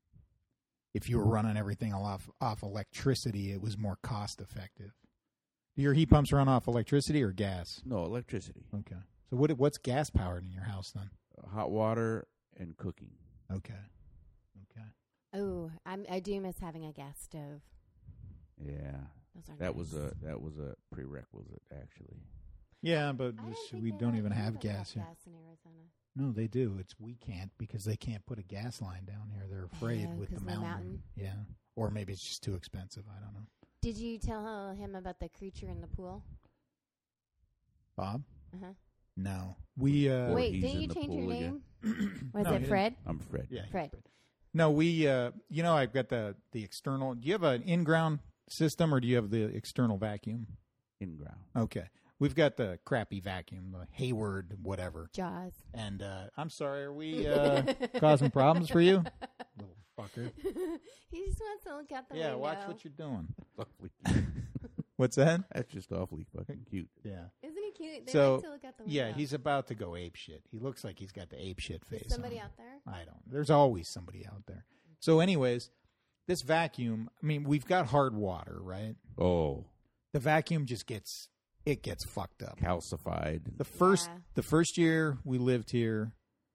Speaker 2: if you were running everything off electricity, it was more cost effective. Do your heat pumps run off electricity or gas?
Speaker 3: No, electricity.
Speaker 2: Okay. So what's gas powered in your house then?
Speaker 3: Hot water and cooking.
Speaker 2: Okay. Okay.
Speaker 4: Oh, I do miss having a gas stove.
Speaker 3: Yeah.
Speaker 4: Those are
Speaker 3: That
Speaker 4: nice.
Speaker 3: was a prerequisite, actually.
Speaker 2: Yeah, but
Speaker 4: I didn't think
Speaker 2: we
Speaker 4: they
Speaker 2: don't
Speaker 4: had-
Speaker 2: even
Speaker 4: they
Speaker 2: have
Speaker 4: don't
Speaker 2: gas here.
Speaker 4: gas in Arizona.
Speaker 2: No, they do. We can't because they can't put a gas line down here. They're afraid
Speaker 4: Oh,
Speaker 2: with the
Speaker 4: 'cause of the
Speaker 2: mountain.
Speaker 4: mountain.
Speaker 2: Yeah. Or maybe it's just too expensive. I don't know.
Speaker 4: Did you tell him about the creature in the pool?
Speaker 2: Bob?
Speaker 4: Uh-huh.
Speaker 2: No. We
Speaker 3: Or
Speaker 4: Wait,
Speaker 3: he's
Speaker 4: didn't
Speaker 3: in
Speaker 4: you
Speaker 3: the
Speaker 4: change your
Speaker 3: pool
Speaker 4: name?
Speaker 3: again.
Speaker 4: Was
Speaker 2: No, he
Speaker 4: it
Speaker 2: didn't.
Speaker 4: Fred?
Speaker 3: I'm Fred.
Speaker 2: Yeah.
Speaker 4: Fred.
Speaker 2: No, we I've got the external. Do you have an in-ground system or do you have the external vacuum?
Speaker 3: In ground.
Speaker 2: Okay. We've got the crappy vacuum, the Hayward whatever.
Speaker 4: Jaws.
Speaker 2: And I'm sorry, are we causing problems for you? Little fucker.
Speaker 4: He just wants to look out the
Speaker 2: Yeah,
Speaker 4: window.
Speaker 2: watch what you're doing.
Speaker 3: Awfully cute.
Speaker 2: What's that?
Speaker 3: That's just awfully fucking cute.
Speaker 2: Yeah.
Speaker 4: Isn't he cute? They
Speaker 2: So,
Speaker 4: like to look out the window.
Speaker 2: Yeah, he's about to go ape shit. He looks like he's got the ape shit face.
Speaker 4: Is somebody
Speaker 2: on.
Speaker 4: out there?
Speaker 2: I don't. There's always somebody out there. So, anyways, this vacuum. I mean, we've got hard water, right?
Speaker 3: Oh,
Speaker 2: The vacuum just gets fucked up.
Speaker 3: calcified.
Speaker 2: The first year we lived here,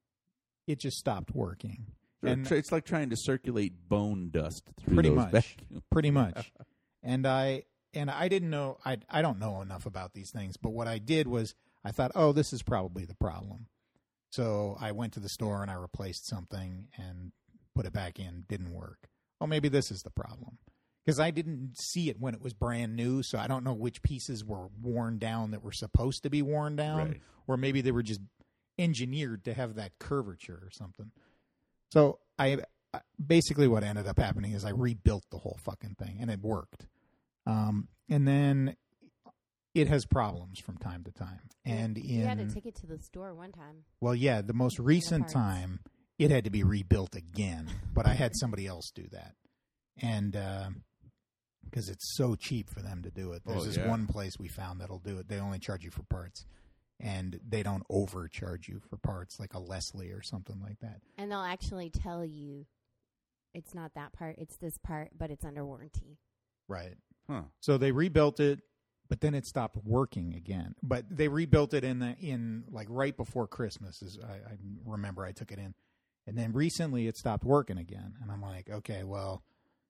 Speaker 2: it just stopped working. And
Speaker 3: It's like trying to circulate bone dust through
Speaker 2: pretty
Speaker 3: those
Speaker 2: much,
Speaker 3: vacuums.
Speaker 2: pretty much. And I didn't know. I don't know enough about these things, but what I did was I thought, oh, this is probably the problem. So I went to the store and I replaced something and put it back in. Didn't work. Oh, maybe this is the problem. Because I didn't see it when it was brand new, so I don't know which pieces were worn down that were supposed to be worn down,
Speaker 3: Right.
Speaker 2: or maybe they were just engineered to have that curvature or something. So I basically what ended up happening is I rebuilt the whole fucking thing, and it worked. And then it has problems from time to time. And
Speaker 4: You had to take it to the store one time.
Speaker 2: well, yeah, the most recent
Speaker 4: parts.
Speaker 2: time it had to be rebuilt again, but I had somebody else do that, and because it's so cheap for them to do it. There's this one place we found that'll do it. They only charge you for parts, and they don't overcharge you for parts like a Leslie or something like that.
Speaker 4: And they'll actually tell you it's not that part, it's this part, but it's under warranty.
Speaker 2: Right.
Speaker 3: Huh.
Speaker 2: So they rebuilt it, but then it stopped working again. But they rebuilt it in like right before Christmas. I remember I took it in, and then recently it stopped working again. And I'm like, okay, well,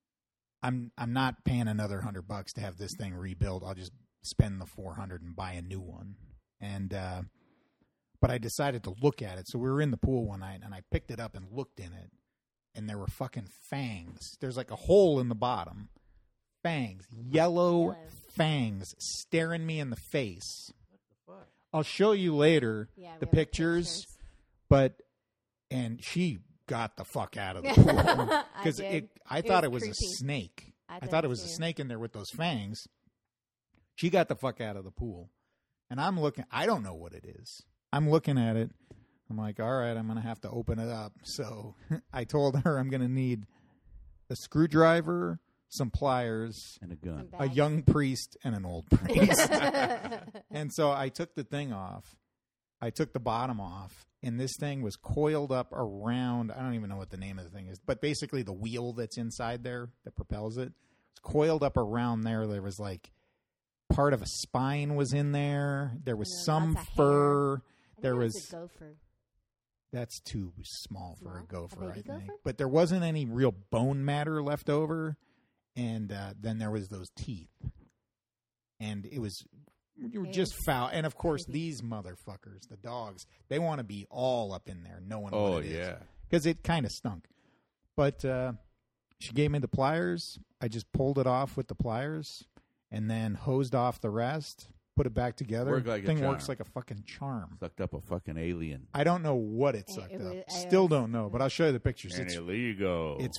Speaker 2: I'm not paying another $100 to have this thing rebuilt. I'll just spend the $400 and buy a new one. And but I decided to look at it. So we were in the pool one night, and I picked it up and looked in it, and there were fucking fangs. There's like a hole in the bottom. Fangs, yellow fangs staring me in the face.
Speaker 3: What the fuck?
Speaker 2: I'll show you later
Speaker 4: Yeah,
Speaker 2: the
Speaker 4: we have
Speaker 2: pictures, and she got the fuck out of the pool because I thought it was a snake. I thought it was a snake in there with those fangs. She got the fuck out of the pool, and I'm looking. I don't know what it is. I'm looking at it. I'm like, all right, I'm going to have to open it up. So I told her I'm going to need a screwdriver, some pliers,
Speaker 3: And a gun.
Speaker 2: a young priest, and an old priest. And so I took the thing off. I took the bottom off, and this thing was coiled up around, I don't even know what the name of the thing is, but basically the wheel that's inside there that propels it, it's coiled up around there. There was like part of a spine was in there. There was
Speaker 4: Yeah,
Speaker 2: some
Speaker 4: lots of
Speaker 2: fur.
Speaker 4: I
Speaker 2: There
Speaker 4: think it
Speaker 2: was
Speaker 4: a gopher.
Speaker 2: That's too small for a
Speaker 4: Small?
Speaker 2: gopher,
Speaker 4: A
Speaker 2: I
Speaker 4: baby
Speaker 2: think.
Speaker 4: gopher?
Speaker 2: But there wasn't any real bone matter left over, and then there was those teeth, and it was just foul. And, of course, these motherfuckers, the dogs, they want to be all up in there knowing what it is. Because it kind of stunk. But she gave me the pliers. I just pulled it off with the pliers and then hosed off the rest, put it back together. Thing works like a fucking charm.
Speaker 3: Sucked up a fucking alien.
Speaker 2: I don't know what it sucked up. Still don't know, but I'll show you the pictures.
Speaker 3: It's illegal.
Speaker 2: It's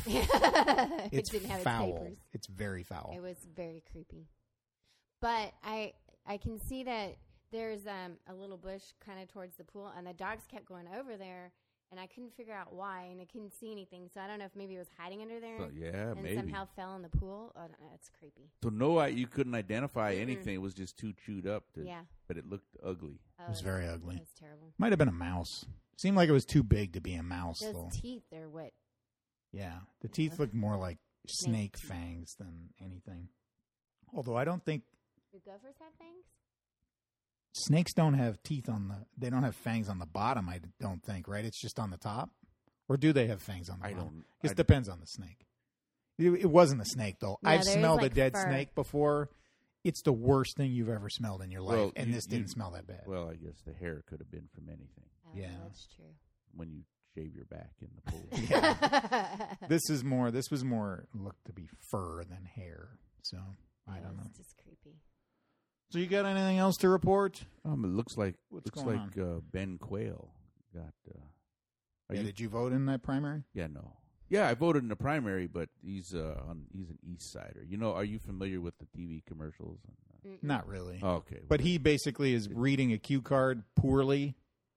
Speaker 2: foul. It's very foul.
Speaker 4: It was very creepy. But I can see that there's a little bush kind of towards the pool, and the dogs kept going over there, and I couldn't figure out why, and I couldn't see anything. So I don't know if maybe it was hiding under there. And
Speaker 3: maybe.
Speaker 4: Somehow fell in the pool. Oh, no, that's creepy.
Speaker 3: So you couldn't identify anything. It was just too chewed up. But it looked ugly.
Speaker 2: It was very ugly.
Speaker 4: It was terrible.
Speaker 2: Might have been a mouse. Seemed like it was too big to be a mouse.
Speaker 4: Those teeth are what?
Speaker 2: Yeah, the teeth look more like snake fangs than anything. Although I don't think...
Speaker 4: Do gophers have fangs?
Speaker 2: Snakes don't have teeth they don't have fangs on the bottom, I don't think, right? It's just on the top? Or do they have fangs on the bottom? It depends on the snake. It wasn't a snake, though. No, I've smelled a dead snake before. It's the worst thing you've ever smelled in your life, and this didn't smell that bad.
Speaker 3: Well, I guess the hair could have been from anything.
Speaker 4: Oh, yeah. That's true.
Speaker 3: When you shave your back in the pool.
Speaker 2: This was more looked to be fur than hair, so I don't know.
Speaker 4: It's just creepy.
Speaker 2: So you got anything else to report?
Speaker 3: It looks like Ben Quayle got.
Speaker 2: Did you vote in that primary?
Speaker 3: Yeah, no. Yeah, I voted in the primary, but he's an East Sider. Are you familiar with the TV commercials?
Speaker 2: Not really.
Speaker 3: Oh, okay.
Speaker 2: But he basically is reading a cue card poorly.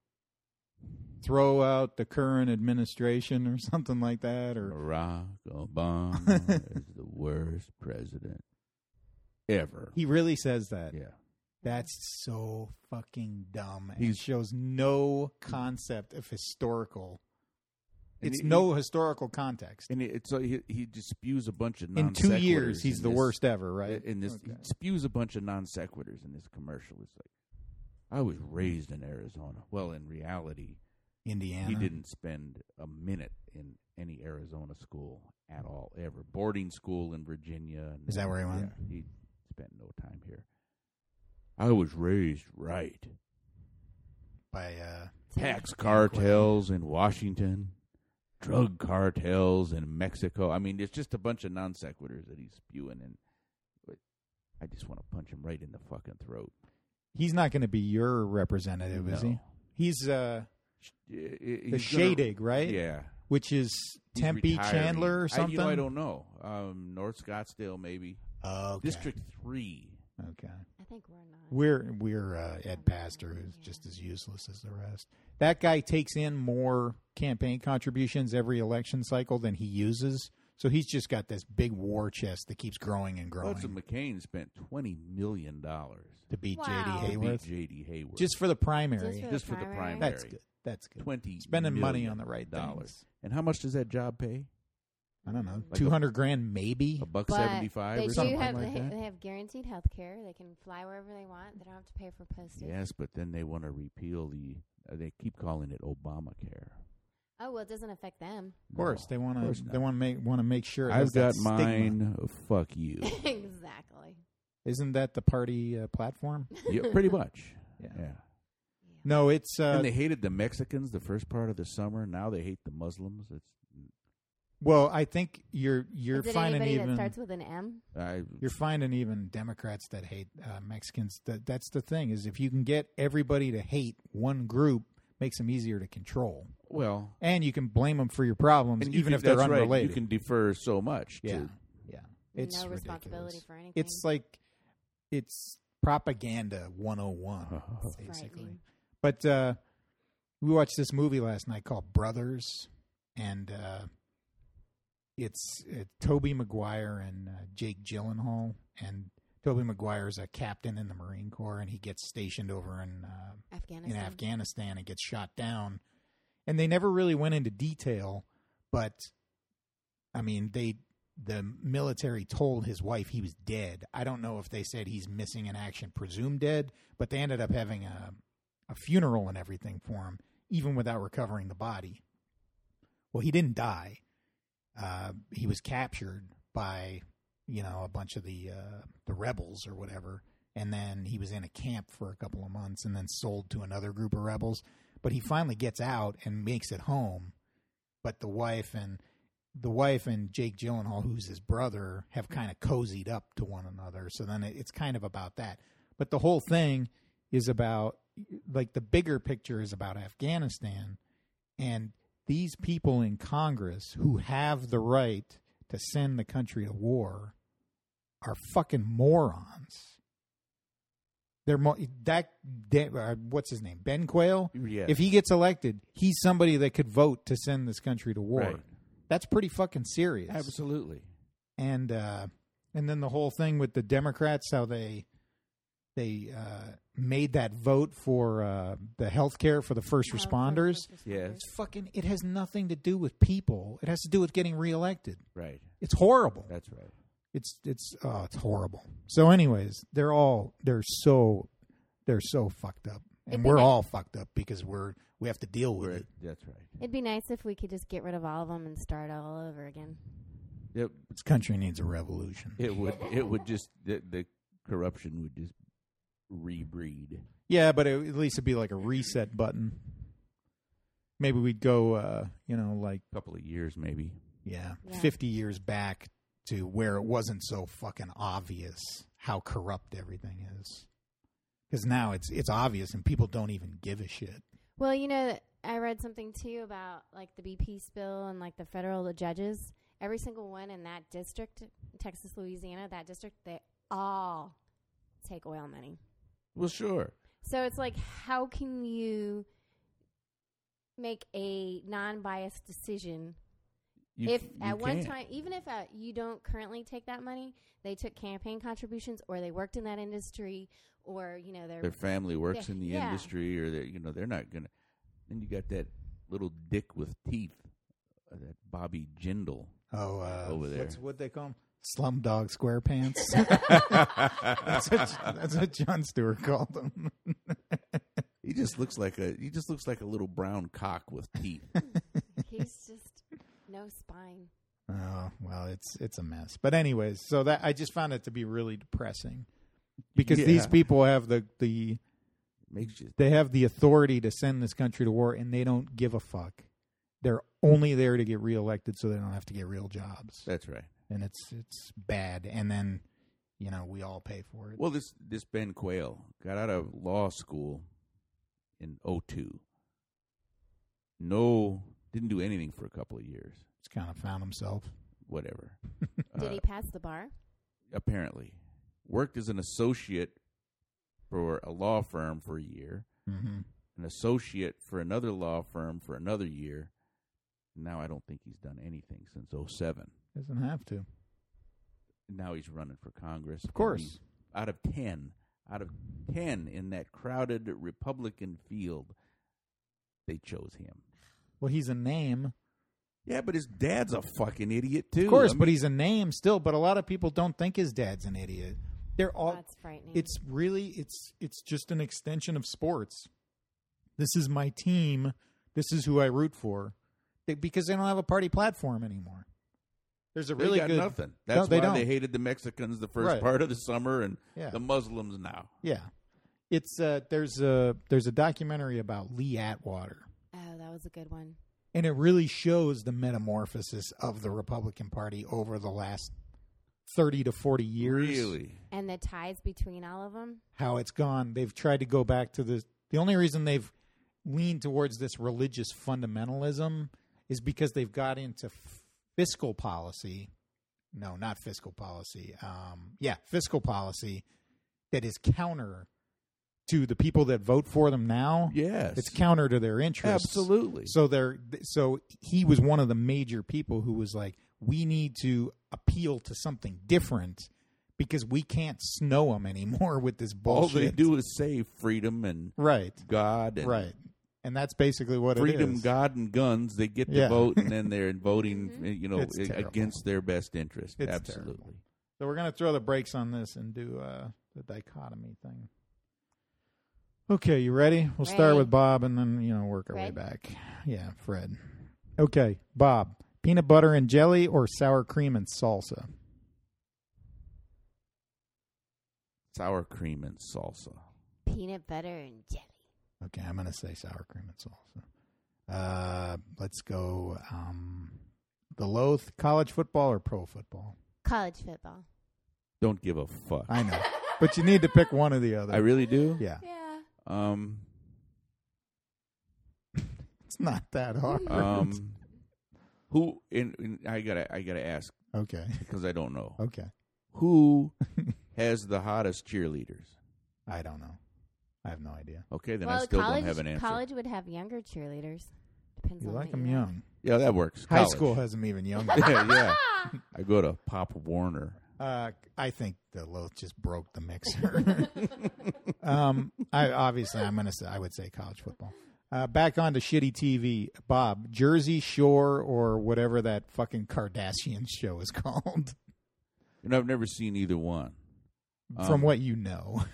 Speaker 2: Throw out the current administration or something like that. Or
Speaker 3: Barack Obama is the worst president ever.
Speaker 2: He really says that.
Speaker 3: Yeah.
Speaker 2: That's so fucking dumb. He shows no concept of historical. It's no historical context.
Speaker 3: And he just spews a bunch of non sequiturs.
Speaker 2: In 2 years, he's the worst ever, right?
Speaker 3: He spews a bunch of non sequiturs in this commercial. It's like, I was raised in Arizona. Well, in reality,
Speaker 2: Indiana.
Speaker 3: He didn't spend a minute in any Arizona school at all, ever. Boarding school in Virginia.
Speaker 2: Is that where he went?
Speaker 3: Yeah, he spent no time here. I was raised right.
Speaker 2: By
Speaker 3: tax cartels in Washington. Drug cartels in Mexico. I mean, it's just a bunch of non sequiturs that he's spewing, and I just want to punch him right in the fucking throat.
Speaker 2: He's not going to be your representative, is he? He's the Shadig, right?
Speaker 3: Yeah,
Speaker 2: which is Tempe Chandler or something.
Speaker 3: I don't know. North Scottsdale, maybe.
Speaker 2: Okay.
Speaker 3: District 3.
Speaker 2: Okay.
Speaker 4: I think we're not.
Speaker 2: We're Ed Pastor, who's just as useless as the rest. That guy takes in more campaign contributions every election cycle than he uses. So he's just got this big war chest that keeps growing and growing.
Speaker 3: Well, McCain spent $20 million
Speaker 2: to beat
Speaker 4: J.D.
Speaker 2: Hayworth. Just for the primary.
Speaker 3: Just for the primary.
Speaker 2: That's good.
Speaker 3: $20
Speaker 2: money on the right things.
Speaker 3: And how much does that job pay?
Speaker 2: I don't know, like $200,000 maybe.
Speaker 3: $1.75 or something like that.
Speaker 4: They have guaranteed health care. They can fly wherever they want. They don't have to pay for postage.
Speaker 3: Yes, but then they want to repeal they keep calling it Obamacare.
Speaker 4: Oh well, it doesn't affect them.
Speaker 2: Of course, they want to make sure.
Speaker 3: I've got mine. Fuck you.
Speaker 4: Exactly.
Speaker 2: Isn't that the party platform?
Speaker 3: Yeah, pretty much. Yeah.
Speaker 2: No, it's
Speaker 3: and they hated the Mexicans the first part of the summer. Now they hate the Muslims.
Speaker 2: Well, I think you're finding
Speaker 4: even that starts with an M.
Speaker 2: You're finding even Democrats that hate Mexicans. That's the thing, is if you can get everybody to hate one group, makes them easier to control.
Speaker 3: Well,
Speaker 2: and you can blame them for your problems, even if they're unrelated.
Speaker 3: Right. You can defer so much.
Speaker 2: Yeah.
Speaker 4: It's no responsibility for anything.
Speaker 2: It's like propaganda 101, basically. But we watched this movie last night called Brothers, and it's Tobey Maguire and Jake Gyllenhaal. And Tobey Maguire is a captain in the Marine Corps, and he gets stationed over in Afghanistan and gets shot down. And they never really went into detail, but I mean, the military told his wife he was dead. I don't know if they said he's missing in action, presumed dead, but they ended up having a funeral and everything for him, even without recovering the body. Well, he didn't die. He was captured by, a bunch of the rebels or whatever, and then he was in a camp for a couple of months and then sold to another group of rebels. But he finally gets out and makes it home. But the wife and Jake Gyllenhaal, who's his brother, have kind of cozied up to one another. So then it's kind of about that. But the whole thing is about, like, the bigger picture is about Afghanistan. And these people in Congress who have the right to send the country to war are fucking morons. They're what's his name? Ben Quayle?
Speaker 3: Yeah.
Speaker 2: If he gets elected, he's somebody that could vote to send this country to war.
Speaker 3: Right.
Speaker 2: That's pretty fucking serious.
Speaker 3: Absolutely.
Speaker 2: And then the whole thing with the Democrats, how they made that vote for the health care for the first responders.
Speaker 3: Yes.
Speaker 2: It has nothing to do with people. It has to do with getting reelected.
Speaker 3: Right.
Speaker 2: It's horrible.
Speaker 3: That's right.
Speaker 2: It's horrible. So anyways, they're so fucked up. And we're all fucked up because we have to deal with it.
Speaker 3: That's right.
Speaker 4: It'd be nice if we could just get rid of all of them and start all over again.
Speaker 3: Yep.
Speaker 2: This country needs a revolution.
Speaker 3: It would just the corruption would just rebreed.
Speaker 2: Yeah, but at least it'd be like a reset button. Maybe we'd go, like
Speaker 3: A couple of years, maybe.
Speaker 2: Yeah, 50 years back to where it wasn't so fucking obvious how corrupt everything is. Because now it's obvious and people don't even give a shit.
Speaker 4: Well, I read something too about like the BP spill and like the federal judges. Every single one in that district, Texas, Louisiana, that district, they all take oil money.
Speaker 3: Well, sure.
Speaker 4: So it's like, how can you make a non-biased decision if at one time, even if you don't currently take that money, they took campaign contributions or they worked in that industry or,
Speaker 3: their family works in the industry or they're not going to. Then you got that little dick with teeth, that Bobby Jindal over there.
Speaker 2: What'd they call him? Slumdog SquarePants. that's what Jon Stewart called him.
Speaker 3: He just looks like a little brown cock with teeth.
Speaker 4: He's just no spine.
Speaker 2: Oh, well, it's a mess. But anyways, so that I just found it to be really depressing because these people have they have the authority to send this country to war and they don't give a fuck. They're only there to get reelected so they don't have to get real jobs.
Speaker 3: That's right.
Speaker 2: And it's bad. And then, we all pay for it.
Speaker 3: Well, this Ben Quayle got out of law school in 2002. Didn't do anything for a couple of years.
Speaker 2: Just kind of found himself.
Speaker 3: Whatever.
Speaker 4: Did he pass the bar?
Speaker 3: Apparently. Worked as an associate for a law firm for a year.
Speaker 2: Mm-hmm.
Speaker 3: An associate for another law firm for another year. Now I don't think he's done anything since 2007.
Speaker 2: Doesn't have to.
Speaker 3: Now he's running for Congress.
Speaker 2: Of course.
Speaker 3: Out of 10 in that crowded Republican field, they chose him.
Speaker 2: Well, he's a name.
Speaker 3: Yeah, but his dad's a fucking idiot, too.
Speaker 2: Of course, but he's a name still. But a lot of people don't think his dad's an idiot. They're all.
Speaker 4: That's frightening.
Speaker 2: It's really, it's just an extension of sports. This is my team. This is who I root for. Because they don't have a party platform anymore. There's a really good
Speaker 3: nothing. That's
Speaker 2: why
Speaker 3: they hated the Mexicans the first part of the summer and the Muslims now.
Speaker 2: Yeah, it's there's a documentary about Lee Atwater.
Speaker 4: Oh, that was a good one.
Speaker 2: And it really shows the metamorphosis of the Republican Party over the last 30 to 40 years.
Speaker 3: Really,
Speaker 4: and the ties between all of them.
Speaker 2: How it's gone. They've tried to go back to the only reason they've leaned towards this religious fundamentalism is because they've got into fiscal policy. No, not fiscal policy. Fiscal policy that is counter to the people that vote for them now.
Speaker 3: Yes.
Speaker 2: It's counter to their interests.
Speaker 3: Absolutely.
Speaker 2: So he was one of the major people who was like, we need to appeal to something different because we can't snow them anymore with this bullshit.
Speaker 3: All they do is say freedom and God. And
Speaker 2: right. And that's basically what
Speaker 3: freedom,
Speaker 2: it is.
Speaker 3: God, and guns. They get to vote, and then they're voting, against their best interest.
Speaker 2: It's
Speaker 3: Absolutely.
Speaker 2: Terrible. So we're going to throw the brakes on this and do the dichotomy thing. Okay, you ready? We'll start with Bob and then, work our way back. Yeah, Fred. Okay, Bob. Peanut butter and jelly or sour cream and salsa?
Speaker 3: Sour cream and salsa.
Speaker 4: Peanut butter and jelly.
Speaker 2: Okay, I'm going to say sour cream and salsa. Let's go. The Loath, college football or pro football?
Speaker 4: College football.
Speaker 3: Don't give a fuck.
Speaker 2: I know. But you need to pick one or the other.
Speaker 3: I really do?
Speaker 2: Yeah.
Speaker 4: Yeah.
Speaker 2: It's not that hard.
Speaker 3: Who I gotta ask.
Speaker 2: Okay.
Speaker 3: Because I don't know.
Speaker 2: Okay.
Speaker 3: Who has the hottest cheerleaders?
Speaker 2: I don't know. I have no idea.
Speaker 3: Okay, then I still don't have an answer.
Speaker 4: College would have younger cheerleaders. Depends
Speaker 2: You
Speaker 4: on
Speaker 2: like
Speaker 4: what
Speaker 2: them
Speaker 4: you
Speaker 2: young.
Speaker 3: Yeah, that works.
Speaker 2: High
Speaker 3: College.
Speaker 2: school has them even younger.
Speaker 3: yeah. I go to Pop Warner.
Speaker 2: I think the Loath just broke the mixer. I would say college football. Back on to shitty TV. Bob, Jersey Shore or whatever that fucking Kardashian show is called.
Speaker 3: I've never seen either one.
Speaker 2: From what you know.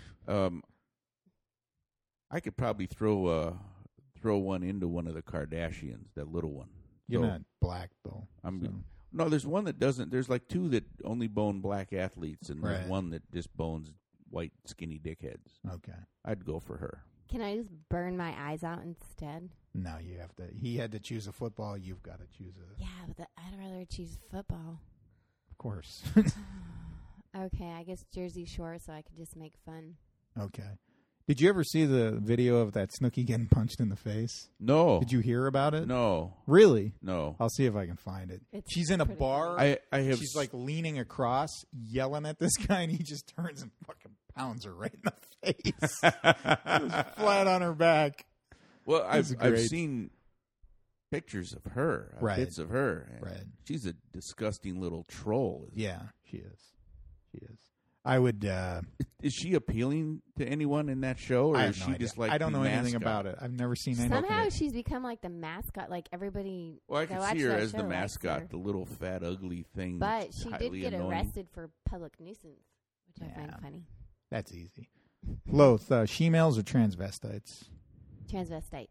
Speaker 3: I could probably throw one into one of the Kardashians, that little one.
Speaker 2: You're not black, though.
Speaker 3: No, there's one that doesn't. There's like two that only bone black athletes, and there's one that just bones white, skinny dickheads.
Speaker 2: Okay.
Speaker 3: I'd go for her.
Speaker 4: Can I just burn my eyes out instead?
Speaker 2: No, you have to. He had to choose a football. You've got to choose a.
Speaker 4: Yeah, but I'd rather choose football.
Speaker 2: Of course.
Speaker 4: Okay, I guess Jersey Shore, so I could just make fun.
Speaker 2: Okay. Did you ever see the video of that Snooki getting punched in the face?
Speaker 3: No.
Speaker 2: Did you hear about it?
Speaker 3: No.
Speaker 2: Really?
Speaker 3: No.
Speaker 2: I'll see if I can find it.
Speaker 4: It's
Speaker 2: She's in a
Speaker 4: pretty
Speaker 2: bar.
Speaker 3: I have.
Speaker 2: She's like leaning across, yelling at this guy, and he just turns and fucking pounds her right in the face. Just flat on her back.
Speaker 3: Well, I've
Speaker 2: great.
Speaker 3: seen pictures of her,
Speaker 2: Right.
Speaker 3: bits of her. And
Speaker 2: Right.
Speaker 3: She's a disgusting little troll.
Speaker 2: Yeah, she is. She is. I would.
Speaker 3: Is she appealing to anyone in that show, or
Speaker 2: I have
Speaker 3: is
Speaker 2: no
Speaker 3: she
Speaker 2: idea.
Speaker 3: just like
Speaker 2: I don't
Speaker 3: the
Speaker 2: know anything
Speaker 3: mascot?
Speaker 2: about it. I've never seen anything.
Speaker 4: Somehow she's become like the mascot. Like everybody.
Speaker 3: Well, I
Speaker 4: that
Speaker 3: can
Speaker 4: watch
Speaker 3: see her
Speaker 4: that
Speaker 3: as
Speaker 4: show
Speaker 3: the
Speaker 4: likes
Speaker 3: mascot,
Speaker 4: her.
Speaker 3: the little fat, ugly thing.
Speaker 4: But
Speaker 3: that's
Speaker 4: she did
Speaker 3: highly
Speaker 4: get
Speaker 3: annoying.
Speaker 4: arrested for public nuisance, which I find
Speaker 2: Yeah.
Speaker 4: funny.
Speaker 2: That's easy. Loath, she-males or transvestites?
Speaker 4: Transvestites.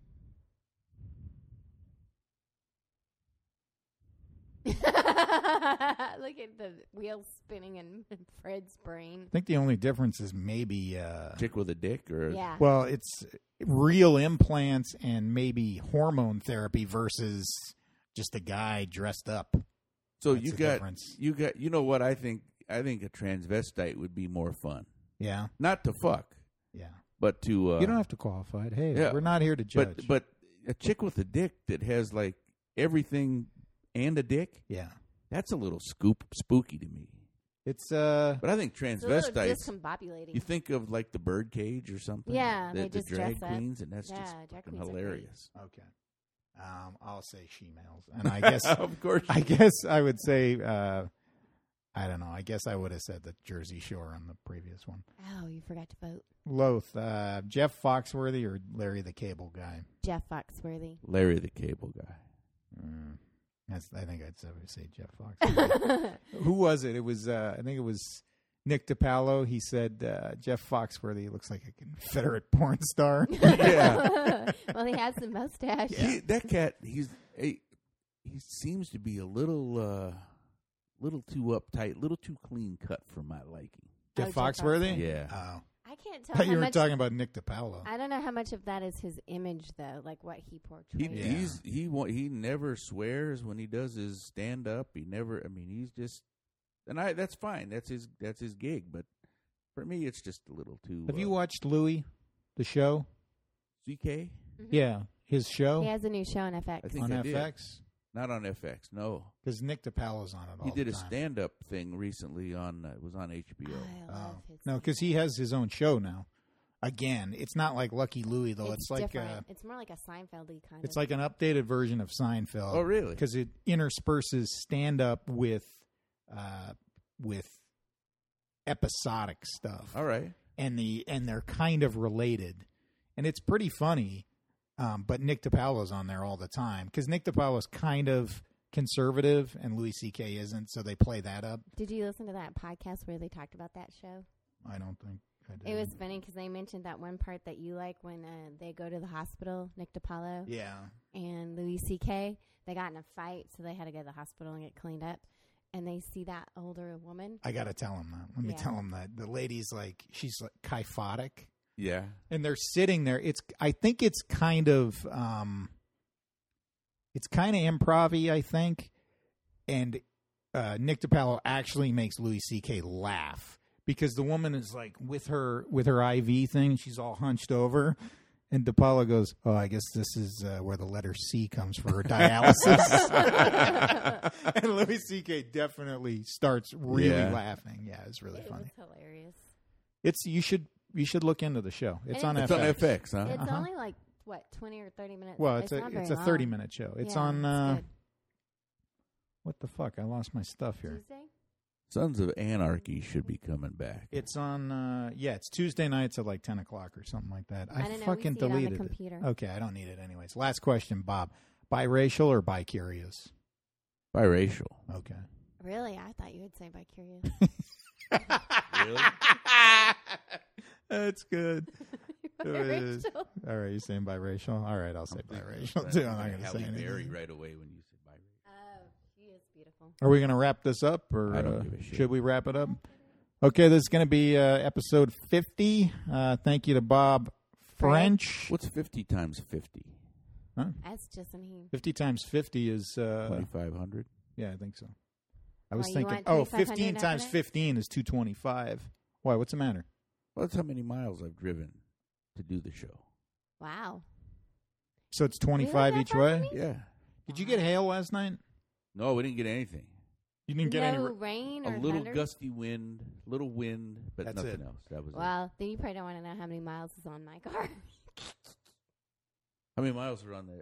Speaker 4: Look at the wheels spinning in Fred's brain.
Speaker 2: I think the only difference is maybe.
Speaker 3: Chick with a dick, or
Speaker 4: Yeah.
Speaker 2: Well, it's real implants and maybe hormone therapy versus just a guy dressed up.
Speaker 3: So
Speaker 2: That's the difference.
Speaker 3: you know what I think a transvestite would be more fun.
Speaker 2: Yeah,
Speaker 3: Not to fuck,
Speaker 2: yeah.
Speaker 3: but to
Speaker 2: You don't have to qualify it. Hey,
Speaker 3: yeah.
Speaker 2: we're not here to judge.
Speaker 3: but a chick with a dick that has like everything and a dick,
Speaker 2: yeah,
Speaker 3: that's a little spooky to me.
Speaker 2: it's
Speaker 3: But I think
Speaker 4: It's a little
Speaker 3: transvestites,
Speaker 4: discombobulating.
Speaker 3: you think of like the Birdcage or something.
Speaker 4: Yeah,
Speaker 3: the
Speaker 4: they just
Speaker 3: drag
Speaker 4: dress up.
Speaker 3: queens, and that's
Speaker 4: Yeah,
Speaker 3: just
Speaker 4: drag
Speaker 3: fucking
Speaker 4: queens are great.
Speaker 3: hilarious.
Speaker 2: okay. I'll say she-males, and I guess
Speaker 3: Of course,
Speaker 2: I guess I would say I don't know. I guess I would have said the Jersey Shore on the previous one.
Speaker 4: Oh, you forgot to vote.
Speaker 2: Loath, Jeff Foxworthy or Larry the Cable Guy?
Speaker 4: Jeff Foxworthy.
Speaker 3: Larry the Cable Guy.
Speaker 2: I think I'd say Jeff Foxworthy. Who was it? It was I think it was Nick DiPaolo. He said Jeff Foxworthy looks like a Confederate porn star.
Speaker 3: Yeah.
Speaker 4: Well, he has the mustache.
Speaker 3: That cat, he seems to be a little too uptight, little too clean cut for my liking.
Speaker 2: Jeff
Speaker 4: Jeff
Speaker 2: Foxworthy?
Speaker 3: Yeah.
Speaker 2: Oh.
Speaker 4: I can't
Speaker 2: I
Speaker 4: tell
Speaker 2: thought
Speaker 4: how
Speaker 2: you were
Speaker 4: much.
Speaker 2: talking about Nick DiPaolo.
Speaker 4: I don't know how much of that is his image, though, like what he portrays.
Speaker 3: He never swears when he does his stand up. He never. I mean, he's just, and that's fine. That's his gig. But for me, it's just a little too.
Speaker 2: Have you watched Louis, the show?
Speaker 3: CK?
Speaker 2: Yeah, his show
Speaker 4: He has a new show on FX.
Speaker 3: I think
Speaker 2: on
Speaker 3: I did.
Speaker 2: FX.
Speaker 3: Not on FX. No,
Speaker 2: Because Nick DiPaolo's on it all
Speaker 3: he did
Speaker 2: the
Speaker 3: a
Speaker 2: time.
Speaker 3: stand up thing recently on. It was on HBO.
Speaker 4: I love his.
Speaker 2: No, because he has his own show now. Again, it's not like Lucky Louie though.
Speaker 4: it's
Speaker 2: It's like
Speaker 4: different. It's more like a Seinfeld-y kind
Speaker 2: it's
Speaker 4: of.
Speaker 2: like an updated version of Seinfeld.
Speaker 3: Oh, really?
Speaker 2: Because it intersperses stand up with episodic stuff.
Speaker 3: All right.
Speaker 2: And they're kind of related, and it's pretty funny. But Nick DiPaolo's on there all the time because Nick DiPaolo's kind of conservative and Louis C.K. isn't, so they play that up.
Speaker 4: Did you listen to that podcast where they talked about that show?
Speaker 2: I don't think I did.
Speaker 4: It was funny because they mentioned that one part that you like when they go to the hospital, Nick DiPaolo
Speaker 2: Yeah.
Speaker 4: and Louis C.K. They got in a fight, so they had to go to the hospital and get cleaned up. and they see that older woman.
Speaker 2: I got to tell them that. Let me tell them that. The lady's like, she's like kyphotic.
Speaker 3: Yeah.
Speaker 2: And they're sitting there. I think it's kind of improv-y, I think. And Nick DiPaolo actually makes Louis C.K. laugh because the woman is like with her IV thing. She's all hunched over. And DiPaolo goes, "Oh, I guess this is where the letter C comes for her dialysis." And Louis C.K. definitely starts really laughing. Yeah, it's really funny.
Speaker 4: It was hilarious.
Speaker 2: You should look into the show. It's on
Speaker 3: It's
Speaker 2: FX.
Speaker 3: on FX, huh?
Speaker 4: It's only like what, 20 or 30 minutes.
Speaker 2: Well, it's a 30-minute show. It's on.
Speaker 4: It's good.
Speaker 2: What the fuck? I lost my stuff here.
Speaker 4: Tuesday?
Speaker 3: Sons of Anarchy should be coming back.
Speaker 2: It's on. It's Tuesday nights at like 10 o'clock or something like that. I
Speaker 4: don't know.
Speaker 2: fucking
Speaker 4: We see it on the
Speaker 2: deleted
Speaker 4: computer.
Speaker 2: it. Okay, I don't need it anyways. Last question, Bob. Biracial or bi-curious?
Speaker 3: Biracial.
Speaker 2: Okay.
Speaker 4: Really? I thought you would say bi-curious.
Speaker 3: Really?
Speaker 2: That's good.
Speaker 4: Biracial.
Speaker 2: All right, you're saying biracial? All right, I'll say biracial too. I'm not going to say
Speaker 3: Halle Berry
Speaker 2: anything.
Speaker 3: right away when you said biracial.
Speaker 4: Oh, she is beautiful.
Speaker 2: Are we going to wrap this up, or
Speaker 3: I don't give a shit.
Speaker 2: should we wrap it up? Okay, this is going to be episode 50. Thank you to Bob French.
Speaker 3: What's 50 times 50?
Speaker 2: Huh?
Speaker 4: That's just an he.
Speaker 2: 50 times 50 is...
Speaker 3: 2,500?
Speaker 2: yeah, I think so. I was
Speaker 4: you
Speaker 2: thinking,
Speaker 4: want
Speaker 2: 15
Speaker 4: 2,500
Speaker 2: times
Speaker 4: after that?
Speaker 2: 15 is 225. Why, what's the matter?
Speaker 3: Well, that's how many miles I've driven to do the show.
Speaker 4: Wow.
Speaker 2: So it's 25
Speaker 4: Really?
Speaker 2: each
Speaker 4: That far
Speaker 2: way?
Speaker 4: from me?
Speaker 3: Yeah.
Speaker 2: Did you get hail last night?
Speaker 3: No, we didn't get anything.
Speaker 2: You didn't get any...
Speaker 4: No rain
Speaker 3: A
Speaker 4: or
Speaker 3: little
Speaker 4: thunder?
Speaker 3: gusty wind, but
Speaker 2: That's
Speaker 3: nothing
Speaker 2: it.
Speaker 3: else. That was it.
Speaker 4: Well, then you probably don't want to know how many miles is on my car.
Speaker 3: How many miles are on the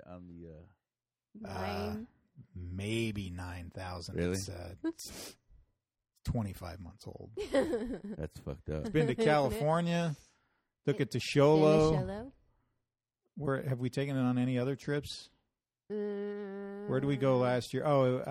Speaker 4: 9.
Speaker 2: Maybe 9,000.
Speaker 3: Really?
Speaker 2: It's 25 months old.
Speaker 3: That's fucked up.
Speaker 2: Been to
Speaker 4: Isn't it?
Speaker 2: California. Took it to
Speaker 4: Been to
Speaker 2: Sholo.
Speaker 4: Sholo?
Speaker 2: Where have we taken it on any other trips? Where did we
Speaker 4: Mm.
Speaker 2: go last year?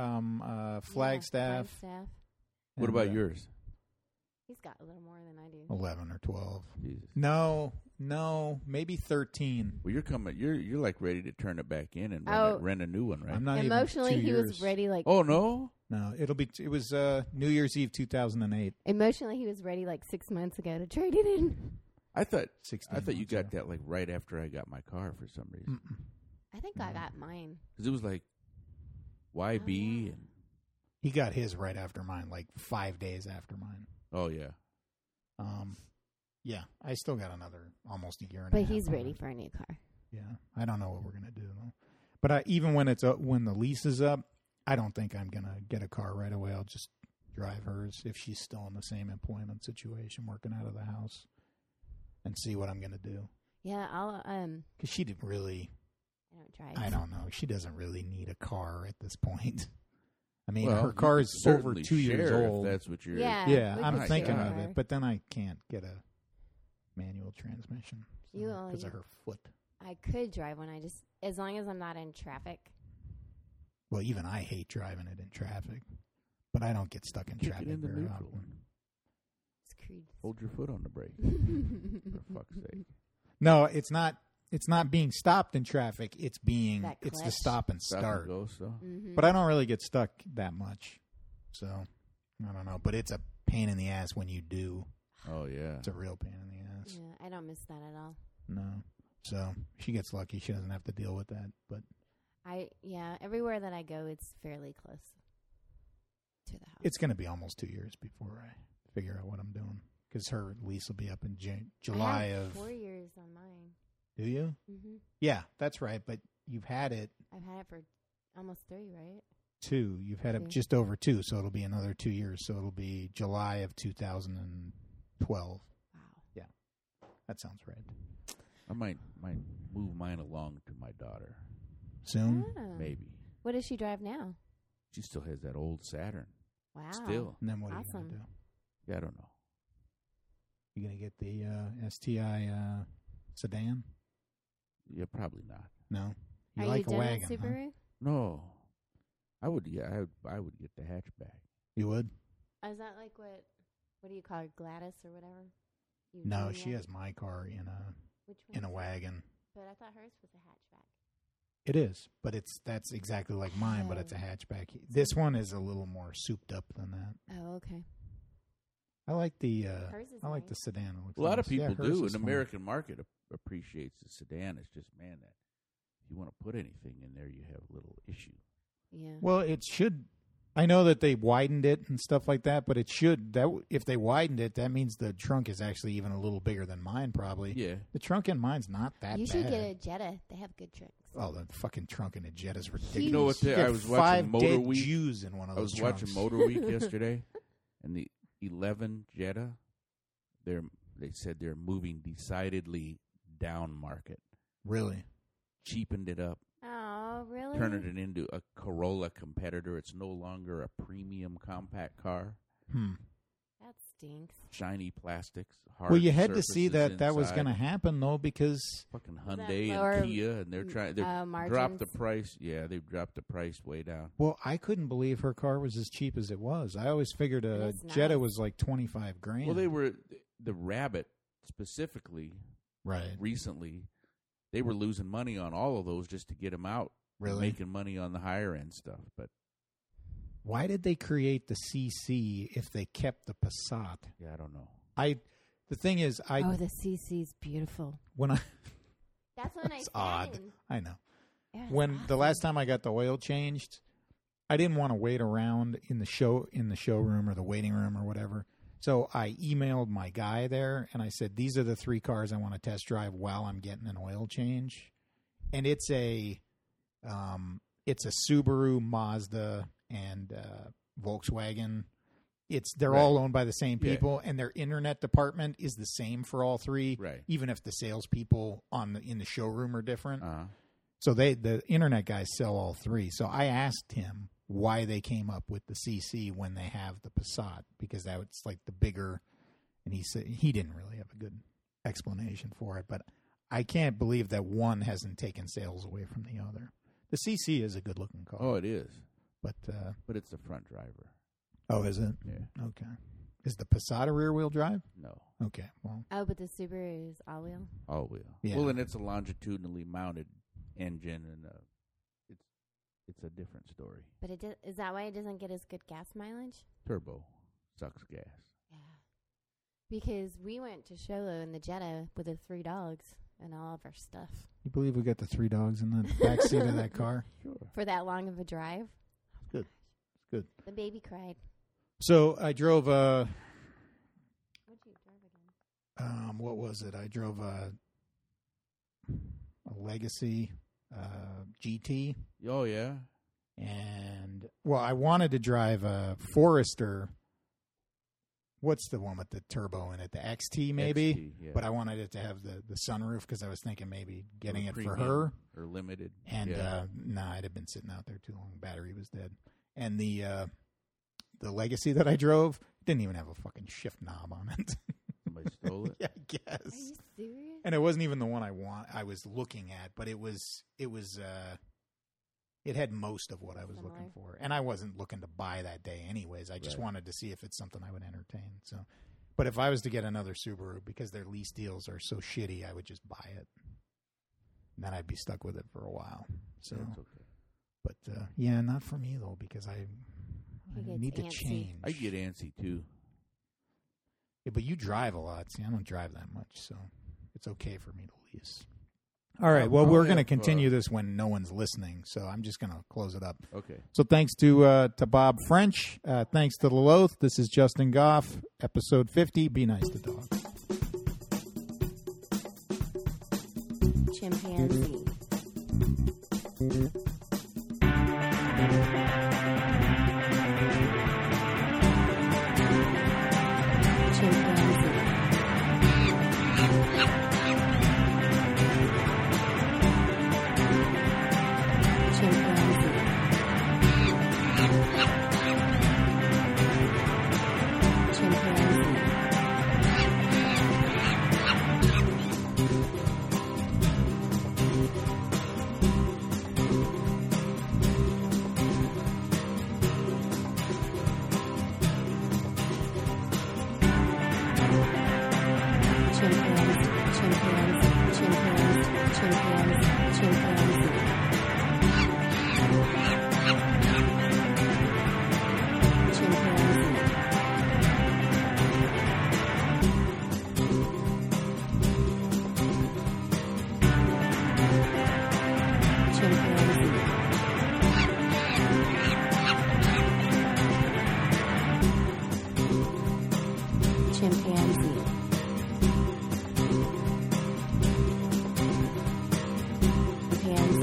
Speaker 2: Flagstaff.
Speaker 4: Flagstaff.
Speaker 3: What
Speaker 2: And,
Speaker 3: about yours?
Speaker 4: He's got a little more than I do.
Speaker 2: 11 or 12.
Speaker 3: Jesus.
Speaker 2: No, maybe 13.
Speaker 3: Well, you're coming. You're like ready to turn it back in and
Speaker 4: Oh.
Speaker 3: rent a new one, right?
Speaker 2: I'm not
Speaker 4: Emotionally,
Speaker 2: even 2
Speaker 4: he
Speaker 2: years.
Speaker 4: was ready. Like
Speaker 3: Oh no!
Speaker 2: No, it was New Year's Eve 2008.
Speaker 4: emotionally, he was ready like 6 months ago to trade it in.
Speaker 3: I thought
Speaker 2: 16
Speaker 3: you
Speaker 2: months
Speaker 3: got
Speaker 2: ago.
Speaker 3: that like right after I got my car for some reason.
Speaker 2: Mm-mm.
Speaker 4: I think I got mine.
Speaker 3: Because it was like YB
Speaker 4: Oh, yeah.
Speaker 3: and
Speaker 2: He got his right after mine, like 5 days after mine.
Speaker 3: oh yeah.
Speaker 2: Yeah, I still got another almost a year and a
Speaker 4: But
Speaker 2: half.
Speaker 4: he's
Speaker 2: on
Speaker 4: ready
Speaker 2: it.
Speaker 4: for a new car.
Speaker 2: Yeah, I don't know what we're gonna do though. But even when it's when the lease is up, I don't think I'm gonna get a car right away. I'll just drive hers if she's still in the same employment situation, working out of the house, and see what I'm gonna do.
Speaker 4: Yeah, I'll
Speaker 2: Because she didn't really.
Speaker 4: I don't drive.
Speaker 2: I don't know. She doesn't really need a car at this point. I mean,
Speaker 3: Well,
Speaker 2: her
Speaker 3: you
Speaker 2: car
Speaker 3: could
Speaker 2: is over
Speaker 3: certainly
Speaker 2: 2 years
Speaker 3: share if
Speaker 2: old.
Speaker 3: That's what you're.
Speaker 4: Yeah.
Speaker 2: Yeah,
Speaker 4: we
Speaker 2: I'm
Speaker 4: could
Speaker 2: thinking
Speaker 4: share
Speaker 2: of
Speaker 4: her.
Speaker 2: it, but then I can't get a manual transmission
Speaker 4: You
Speaker 2: because of her foot.
Speaker 4: I could drive one. I just as long as I'm not in traffic.
Speaker 2: Well, even I hate driving it in traffic, but I don't get stuck in
Speaker 3: Kick it
Speaker 2: traffic
Speaker 3: in the
Speaker 2: very
Speaker 3: neutral.
Speaker 2: often.
Speaker 4: It's crude.
Speaker 3: Hold your foot on the brake. For fuck's sake.
Speaker 2: No, it's not. It's not being stopped in traffic. It's being.
Speaker 4: That
Speaker 2: It's the
Speaker 4: clutch.
Speaker 2: stop and
Speaker 3: Stop
Speaker 2: start.
Speaker 3: and go. So
Speaker 4: Mhm.
Speaker 2: But I don't really get stuck that much, so I don't know. But it's a pain in the ass when you do.
Speaker 3: oh yeah.
Speaker 2: It's a real pain in the ass.
Speaker 4: Yeah, I don't miss that at all.
Speaker 2: No, so she gets lucky. She doesn't have to deal with that. But
Speaker 4: Everywhere that I go, it's fairly close to the house.
Speaker 2: it's going to be almost 2 years before I figure out what I'm doing because her lease will be up in July
Speaker 4: I have
Speaker 2: of.
Speaker 4: 4 years on mine.
Speaker 2: Do you?
Speaker 4: Hmm
Speaker 2: Yeah, that's right. But you've had it
Speaker 4: I've had it for almost 3, right?
Speaker 2: 2. You've had it
Speaker 4: 2.
Speaker 2: just over 2, so it'll be another 2 years. So it'll be July of 2012.
Speaker 4: Wow.
Speaker 2: That sounds right.
Speaker 3: I might move mine along to my daughter.
Speaker 2: Soon,
Speaker 4: Oh.
Speaker 3: Maybe.
Speaker 4: What does she drive now?
Speaker 3: She still has that old Saturn.
Speaker 4: Wow.
Speaker 3: Still.
Speaker 2: and then what are you
Speaker 4: Awesome.
Speaker 2: going to do?
Speaker 3: Yeah, I don't know.
Speaker 2: You going to get the STI sedan?
Speaker 3: Yeah, probably not.
Speaker 2: No. You
Speaker 4: Are
Speaker 2: like
Speaker 4: you
Speaker 2: a
Speaker 4: done
Speaker 2: wagon?
Speaker 4: with
Speaker 2: Huh?
Speaker 4: Subaru?
Speaker 3: No. I would. Yeah, I would get the hatchback.
Speaker 2: You would?
Speaker 4: Is that like what do you call her, Gladys or whatever? You
Speaker 2: No,
Speaker 4: do
Speaker 2: she
Speaker 4: that?
Speaker 2: has my car
Speaker 4: Which one
Speaker 2: in a
Speaker 4: is that?
Speaker 2: wagon.
Speaker 4: But I thought hers was a hatchback.
Speaker 2: It is, but that's exactly like mine, but it's a hatchback. This one is a little more souped up than that.
Speaker 4: Oh, okay.
Speaker 2: I like the
Speaker 4: nice.
Speaker 2: the sedan. It looks
Speaker 3: A lot of
Speaker 2: nice.
Speaker 3: people
Speaker 2: hers
Speaker 3: do.
Speaker 2: is
Speaker 3: An
Speaker 2: small.
Speaker 3: American market appreciates the sedan. It's just, man, that if you want to put anything in there, you have a little issue.
Speaker 4: Yeah.
Speaker 2: Well, it should. I know that they widened it and stuff like that, but it should. That if they widened it, that means the trunk is actually even a little bigger than mine, probably.
Speaker 3: Yeah.
Speaker 2: The trunk in mine's not that
Speaker 4: You
Speaker 2: bad.
Speaker 4: should get a Jetta. They have good trunks.
Speaker 2: Oh, the fucking trunk in a Jetta is ridiculous.
Speaker 3: You know what?
Speaker 2: You
Speaker 3: I
Speaker 2: get
Speaker 3: was watching
Speaker 2: 5
Speaker 3: Motor
Speaker 2: dead
Speaker 3: Week.
Speaker 2: Jews in one of
Speaker 3: I
Speaker 2: those
Speaker 3: was
Speaker 2: trunks.
Speaker 3: watching Motor Week yesterday, and the 11 Jetta, they said they're moving decidedly down market,
Speaker 2: Really?
Speaker 3: cheapened it up,
Speaker 4: Oh, really?
Speaker 3: turning it into a Corolla competitor. It's no longer a premium compact car.
Speaker 4: That stinks.
Speaker 3: Shiny plastics, hard
Speaker 2: Well, you had to see
Speaker 3: surfaces
Speaker 2: that was
Speaker 3: inside.
Speaker 2: going to happen, though, because
Speaker 3: Fucking
Speaker 4: that
Speaker 3: Hyundai
Speaker 4: lower,
Speaker 3: and Kia, and they're trying. They dropped the
Speaker 4: margins?
Speaker 3: price. Yeah, they've dropped the price way down.
Speaker 2: well, I couldn't believe her car was as cheap as it was. I always figured a
Speaker 4: It's
Speaker 2: Jetta
Speaker 4: nice.
Speaker 2: was like $25,000.
Speaker 3: Well, they were the Rabbit specifically
Speaker 2: right.
Speaker 3: recently. They were losing money on all of those just to get them out.
Speaker 2: Really?
Speaker 3: Making money on the higher end stuff, but
Speaker 2: Why did they create the CC if they kept the Passat?
Speaker 3: yeah, I don't know.
Speaker 2: The thing is,
Speaker 4: Oh, the CC's beautiful.
Speaker 2: when I
Speaker 4: That's when
Speaker 2: it's
Speaker 4: I
Speaker 2: odd.
Speaker 4: sat in.
Speaker 2: I know.
Speaker 4: Yeah, it's
Speaker 2: When the
Speaker 4: awesome.
Speaker 2: last time I got the oil changed, I didn't want to wait around in the showroom or the waiting room or whatever. So I emailed my guy there and I said, "These are the 3 cars I want to test drive while I'm getting an oil change." And it's a Subaru, Mazda, and Volkswagen. They're
Speaker 3: Right.
Speaker 2: all owned by the same
Speaker 3: Yeah.
Speaker 2: people, and their internet department is the same for all 3.
Speaker 3: Right.
Speaker 2: Even if the salespeople in the showroom are different. So the internet guys sell all 3. So I asked him why they came up with the CC when they have the Passat, because that's like the bigger, and he said he didn't really have a good explanation for it. But I can't believe that one hasn't taken sales away from the other. The CC is a good looking car.
Speaker 3: Oh, it is,
Speaker 2: but
Speaker 3: it's the front driver.
Speaker 2: oh, is it?
Speaker 3: Yeah.
Speaker 2: Okay. Is the Passat a rear wheel drive?
Speaker 3: No,
Speaker 2: Okay. Well,
Speaker 4: Oh, but the Subaru is all wheel.
Speaker 3: all wheel.
Speaker 2: Yeah.
Speaker 3: Well, and it's a longitudinally mounted engine, and it's a different story.
Speaker 4: But is that why it doesn't get as good gas mileage?
Speaker 3: Turbo sucks gas.
Speaker 4: Yeah. Because we went to Sholo in the Jetta with the 3 dogs and all of our stuff.
Speaker 2: you believe we got the 3 dogs in the back seat of that car?
Speaker 3: Sure.
Speaker 4: For that long of a drive.
Speaker 2: Good. It's good.
Speaker 4: The baby cried.
Speaker 2: So I drove
Speaker 4: What'd you drive again?
Speaker 2: what was it? I drove a Legacy GT,
Speaker 3: Oh yeah.
Speaker 2: and I wanted to drive a Forester. What's the one with the turbo in it? The XT maybe,
Speaker 3: XT, yeah.
Speaker 2: but I wanted it to have the sunroof because I was thinking maybe getting it for
Speaker 3: Premium
Speaker 2: her.
Speaker 3: or limited.
Speaker 2: And
Speaker 3: yeah.
Speaker 2: it had been sitting out there too long. Battery was dead. And the Legacy that I drove didn't even have a fucking shift knob on it.
Speaker 3: Somebody stole it.
Speaker 2: Yeah, I
Speaker 4: Are
Speaker 2: guess.
Speaker 4: you serious?
Speaker 2: And it wasn't even the one I was looking at, but it had most of what I was looking for. And I wasn't looking to buy that day anyways. I just
Speaker 3: Right.
Speaker 2: wanted to see if it's something I would entertain. So, but if I was to get another Subaru, because their lease deals are so shitty, I would just buy it. And then I'd be stuck with it for a while. So,
Speaker 3: That's okay.
Speaker 2: but yeah, not for me though, because I
Speaker 4: He gets
Speaker 2: need to
Speaker 4: antsy.
Speaker 2: change.
Speaker 3: I get antsy too.
Speaker 2: Yeah, but you drive a lot. See, I don't drive that much, so it's okay for me to lease. All right. Well,
Speaker 3: I'll
Speaker 2: we're going to
Speaker 3: have,
Speaker 2: continue this when no one's listening, so I'm just going to close it up.
Speaker 3: Okay.
Speaker 2: So thanks to Bob French. Thanks to Loloth. This is Justin Goff, episode 50. Be nice to dogs.
Speaker 4: Chimpanzee. Chimpanzee. Chimpanzee. Chimpanzee.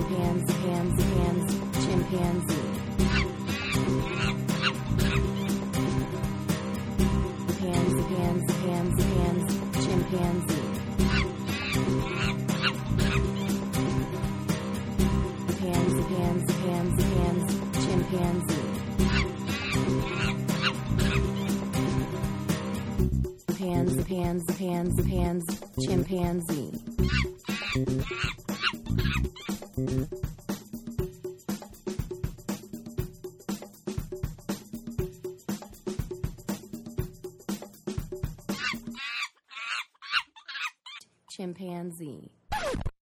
Speaker 4: chimpanzee. Chimpanzee. Chimpanzee.